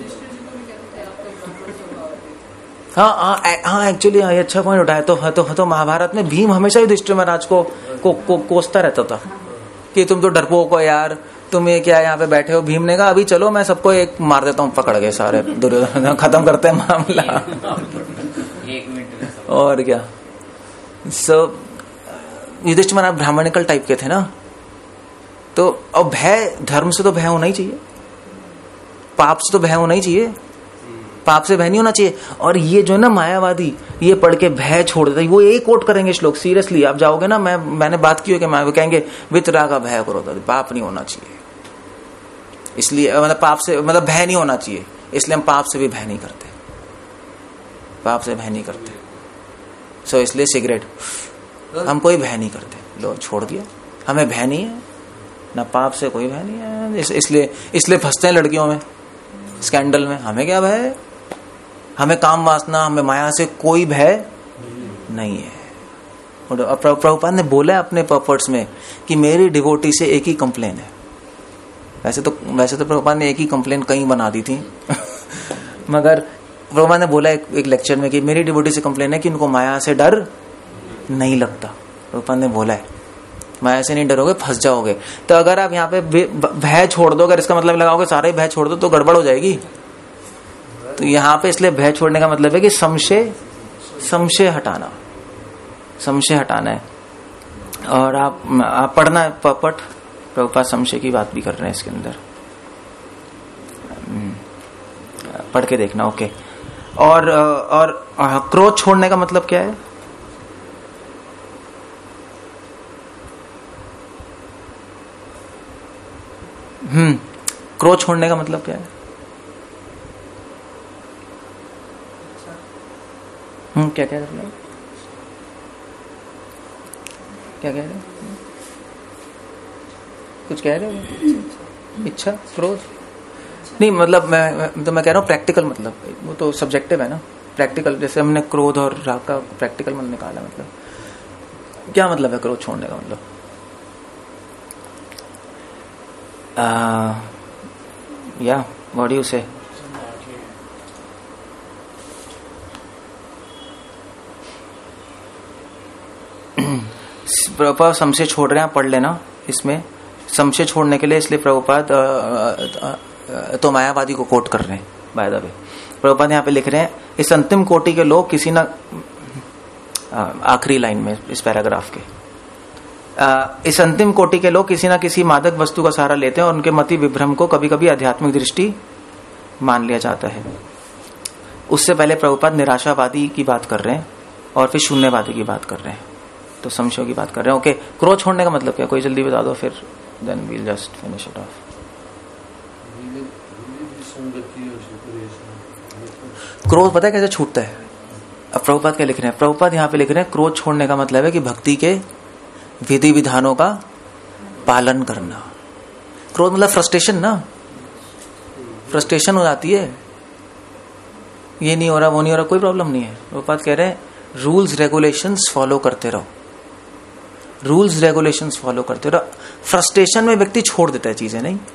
हाँ हाँ हाँ एक्चुअली हाँ, ये अच्छा पॉइंट उठाया। तो तो, तो महाभारत में भीम हमेशा युधिष्ठिर महाराज को को, को कोसता रहता था कि तुम तो डरपोक हो यार, तुम ये क्या यहाँ पे बैठे हो। भीम ने कहा अभी चलो मैं सबको एक मार देता हूँ, पकड़ गए सारे, दुर्योधन खत्म करते हैं मामला। एक मिनट और क्या। So Yudhishthira Maharaj Brahmanical type के थे ना, तो अब भय, धर्म से तो भय होना ही चाहिए, पाप से तो भय होना ही चाहिए, पाप से भय नहीं होना चाहिए। और ये जो ना मायावादी ये पढ़ के भय छोड़ देता है, वो एक कोट करेंगे श्लोक, सीरियसली आप जाओगे ना, मैं मैंने बात की हो कि मैं कहेंगे वितरा का भय करो, पाप नहीं होना चाहिए। इसलिए मतलब पाप से मतलब भय नहीं होना चाहिए, इसलिए हम पाप से भी भय नहीं करते, पाप से भय नहीं करते। सो इसलिए सिगरेट हम कोई भय नहीं करते, लो छोड़ दिया, हमें भय नहीं है, ना पाप से कोई भय नहीं है, इस, इसलिए इसलिए फंसते हैं लड़कियों में, स्कैंडल में। हमें क्या भय है? हमें काम वासना, हमें माया से कोई भय नहीं है। और प्रभुपाद ने बोला अपने पर्पर्स में कि मेरी डिवोटी से एक ही कंप्लेन है। वैसे तो वैसे तो प्रभुपाद ने एक ही कंप्लेन कहीं बना दी थी मगर प्रभुपाद ने बोला एक, एक लेक्चर में कि मेरी डिवोटी से कंप्लेन है कि उनको माया से डर नहीं लगता। प्रभुपाद ने बोला है माया से नहीं डरोगे, फंस जाओगे। तो अगर आप यहाँ पे भय छोड़ दो, अगर इसका मतलब लगाओगे सारे भय छोड़ दो तो गड़बड़ हो जाएगी। तो यहाँ पे इसलिए भय छोड़ने का मतलब है कि संशय संशय हटाना, संशय हटाना है। और आप, आप पढ़ना है पपट, प्रभुपाद संशय की बात भी कर रहे हैं इसके अंदर, पढ़ के देखना। ओके। और और क्रोध छोड़ने का मतलब क्या है? हम्म क्रोध छोड़ने का मतलब क्या है? हम्म क्या क्या कर रहे हो? क्या कह रहे हो? कुछ कह रहे हो? इच्छा, क्रोध नहीं, मतलब मैं तो मैं कह रहा हूँ प्रैक्टिकल, मतलब वो तो सब्जेक्टिव है ना। प्रैक्टिकल जैसे हमने क्रोध और राग का प्रैक्टिकल मन निकाला, मतलब क्या मतलब है क्रोध छोड़ने का? मतलब आ, या व्हाट डू यू से? प्रभुपाद संशय छोड़ रहे हैं, पढ़ लेना इसमें। संशय छोड़ने के लिए इसलिए प्रभुपाद तो मायावादी को कोट कर रहे हैं। बाय द वे प्रभुपाद यहाँ पे लिख रहे हैं, इस अंतिम कोटि के लोग किसी ना, आखिरी लाइन में इस पैराग्राफ के, आ, इस अंतिम कोटि के लोग किसी ना किसी मादक वस्तु का सहारा लेते हैं और उनके मति विभ्रम को कभी कभी आध्यात्मिक दृष्टि मान लिया जाता है। उससे पहले प्रभुपाद निराशावादी की बात कर रहे हैं और फिर शून्यवादी की बात कर रहे हैं, तो संशय की बात कर रहे हैं। ओके, क्रोध छोड़ने का मतलब क्या? कोई जल्दी बता दो, फिर then we'll just finish it off. क्रोध पता है कैसे छूटता है? अब प्रभुपाद क्या लिख रहे हैं? प्रभुपाद यहाँ पे लिख रहे हैं क्रोध छोड़ने का मतलब है कि भक्ति के विधि विधानों का पालन करना। क्रोध मतलब फ्रस्ट्रेशन ना, फ्रस्ट्रेशन हो जाती है, ये नहीं हो रहा वो नहीं हो रहा, कोई प्रॉब्लम नहीं है। प्रभुपाद कह रहे हैं रूल्स रेगुलेशंस फॉलो करते रहो, रूल्स रेगुलेशंस फॉलो करते रहो। फ्रस्ट्रेशन में व्यक्ति छोड़ देता है चीजें, नहीं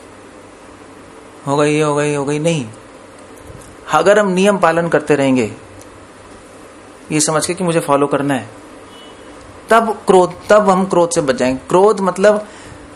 हो गई हो गई हो गई नहीं। अगर हम नियम पालन करते रहेंगे ये समझ के कि मुझे फॉलो करना है, तब क्रोध, तब हम क्रोध से बच जाएंगे। क्रोध मतलब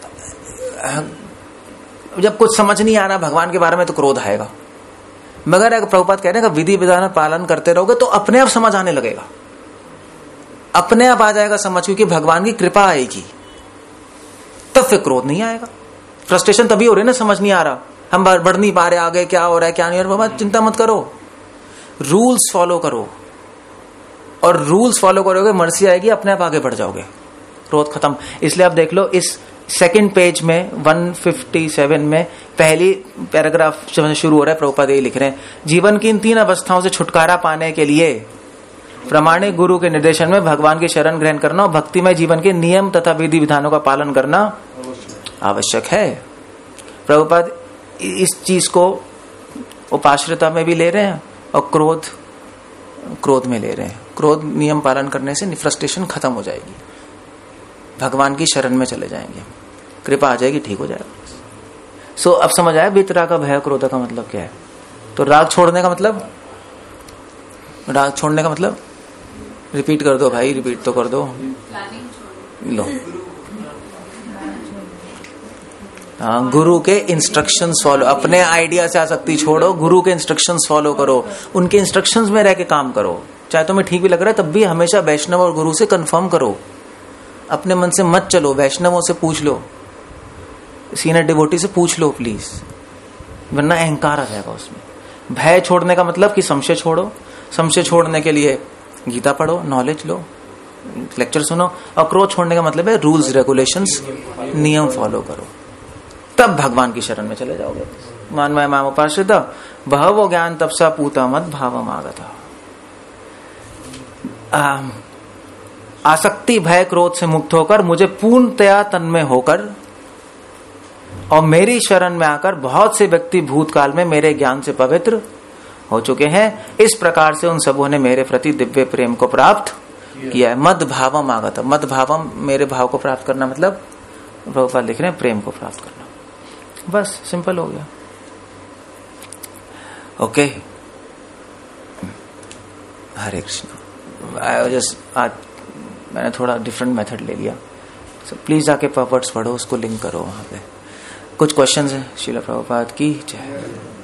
जब कुछ समझ नहीं आ रहा भगवान के बारे में तो क्रोध आएगा, मगर अगर प्रभुपाद कह रहे हैं कि विधि विधान पालन करते रहोगे तो अपने आप समझ आने लगेगा, अपने आप आ जाएगा समझ, क्योंकि भगवान की कृपा आएगी, तब फिर क्रोध नहीं आएगा। फ्रस्ट्रेशन तभी हो रही है ना, समझ नहीं आ रहा, हम बढ़ नहीं पा रहे, आगे क्या हो रहा है क्या नहीं हो रहा। बाबा चिंता मत करो, रूल्स फॉलो करो, और रूल्स फॉलो करोगे मर्सी आएगी, अपने आप आगे बढ़ जाओगे, क्रोध खत्म। इसलिए आप देख लो इस सेकंड पेज में एक सौ सत्तावन में पहली पैराग्राफ शुरू हो रहा है, प्रभुपाद यही लिख रहे हैं, जीवन की इन तीन अवस्थाओं से छुटकारा पाने के लिए प्रामाणिक गुरु के निर्देशन में भगवान की शरण ग्रहण करना और भक्तिमय जीवन के नियम तथा विधि विधानों का पालन करना आवश्यक है। प्रभुपाद इस चीज को उपाश्रिता में भी ले रहे हैं और क्रोध क्रोध में ले रहे हैं। क्रोध नियम पालन करने से फ्रस्ट्रेशन खत्म हो जाएगी, भगवान की शरण में चले जाएंगे, कृपा आ जाएगी, ठीक हो जाएगा। सो अब समझ आया वीतराग का भय क्रोध का मतलब क्या है? तो राग छोड़ने का मतलब, राग छोड़ने का मतलब रिपीट कर दो भाई, रिपीट तो कर दो। लो, हाँ, गुरु के इंस्ट्रक्शंस फॉलो, अपने आइडिया से आसक्ति छोड़ो, गुरु के इंस्ट्रक्शंस फॉलो करो, उनके इंस्ट्रक्शंस में रह के काम करो। चाहे तुम्हें ठीक भी लग रहा है तब भी हमेशा वैष्णव और गुरु से कंफर्म करो, अपने मन से मत चलो, वैष्णवों से पूछ लो, सीनियर डिवोटी से पूछ लो प्लीज, वरना अहंकार आ जाएगा उसमें। भय छोड़ने का मतलब कि संशय छोड़ो, संशय छोड़ने के लिए गीता पढ़ो, नॉलेज लो, लेक्चर सुनो। और क्रोध छोड़ने का मतलब है रूल्स रेगुलेशंस, नियम फॉलो करो, तब भगवान की शरण में चले जाओगे। मानमय माम उपाश्रित बहवो ज्ञान तपसा पूता मत भावम आगता। आसक्ति भय क्रोध से मुक्त होकर मुझे पूर्णतया तन्मय होकर और मेरी शरण में आकर बहुत से व्यक्ति भूतकाल में मेरे ज्ञान से पवित्र हो चुके हैं। इस प्रकार से उन सबों ने मेरे प्रति दिव्य प्रेम को प्राप्त किया है। मद भावम आगत, मद भावम मेरे भाव को प्राप्त करना मतलब प्रभुपाद लिख रहे हैं प्रेम को प्राप्त करना। बस सिंपल हो गया। Okay, Hare Krishna. I just आज मैंने थोड़ा डिफरेंट मेथड ले लिया, so, प्लीज आके पर्पट्स पढ़ो, उसको लिंक करो वहां पे। कुछ क्वेश्चंस हैं? शीला प्रभुपाद की जय।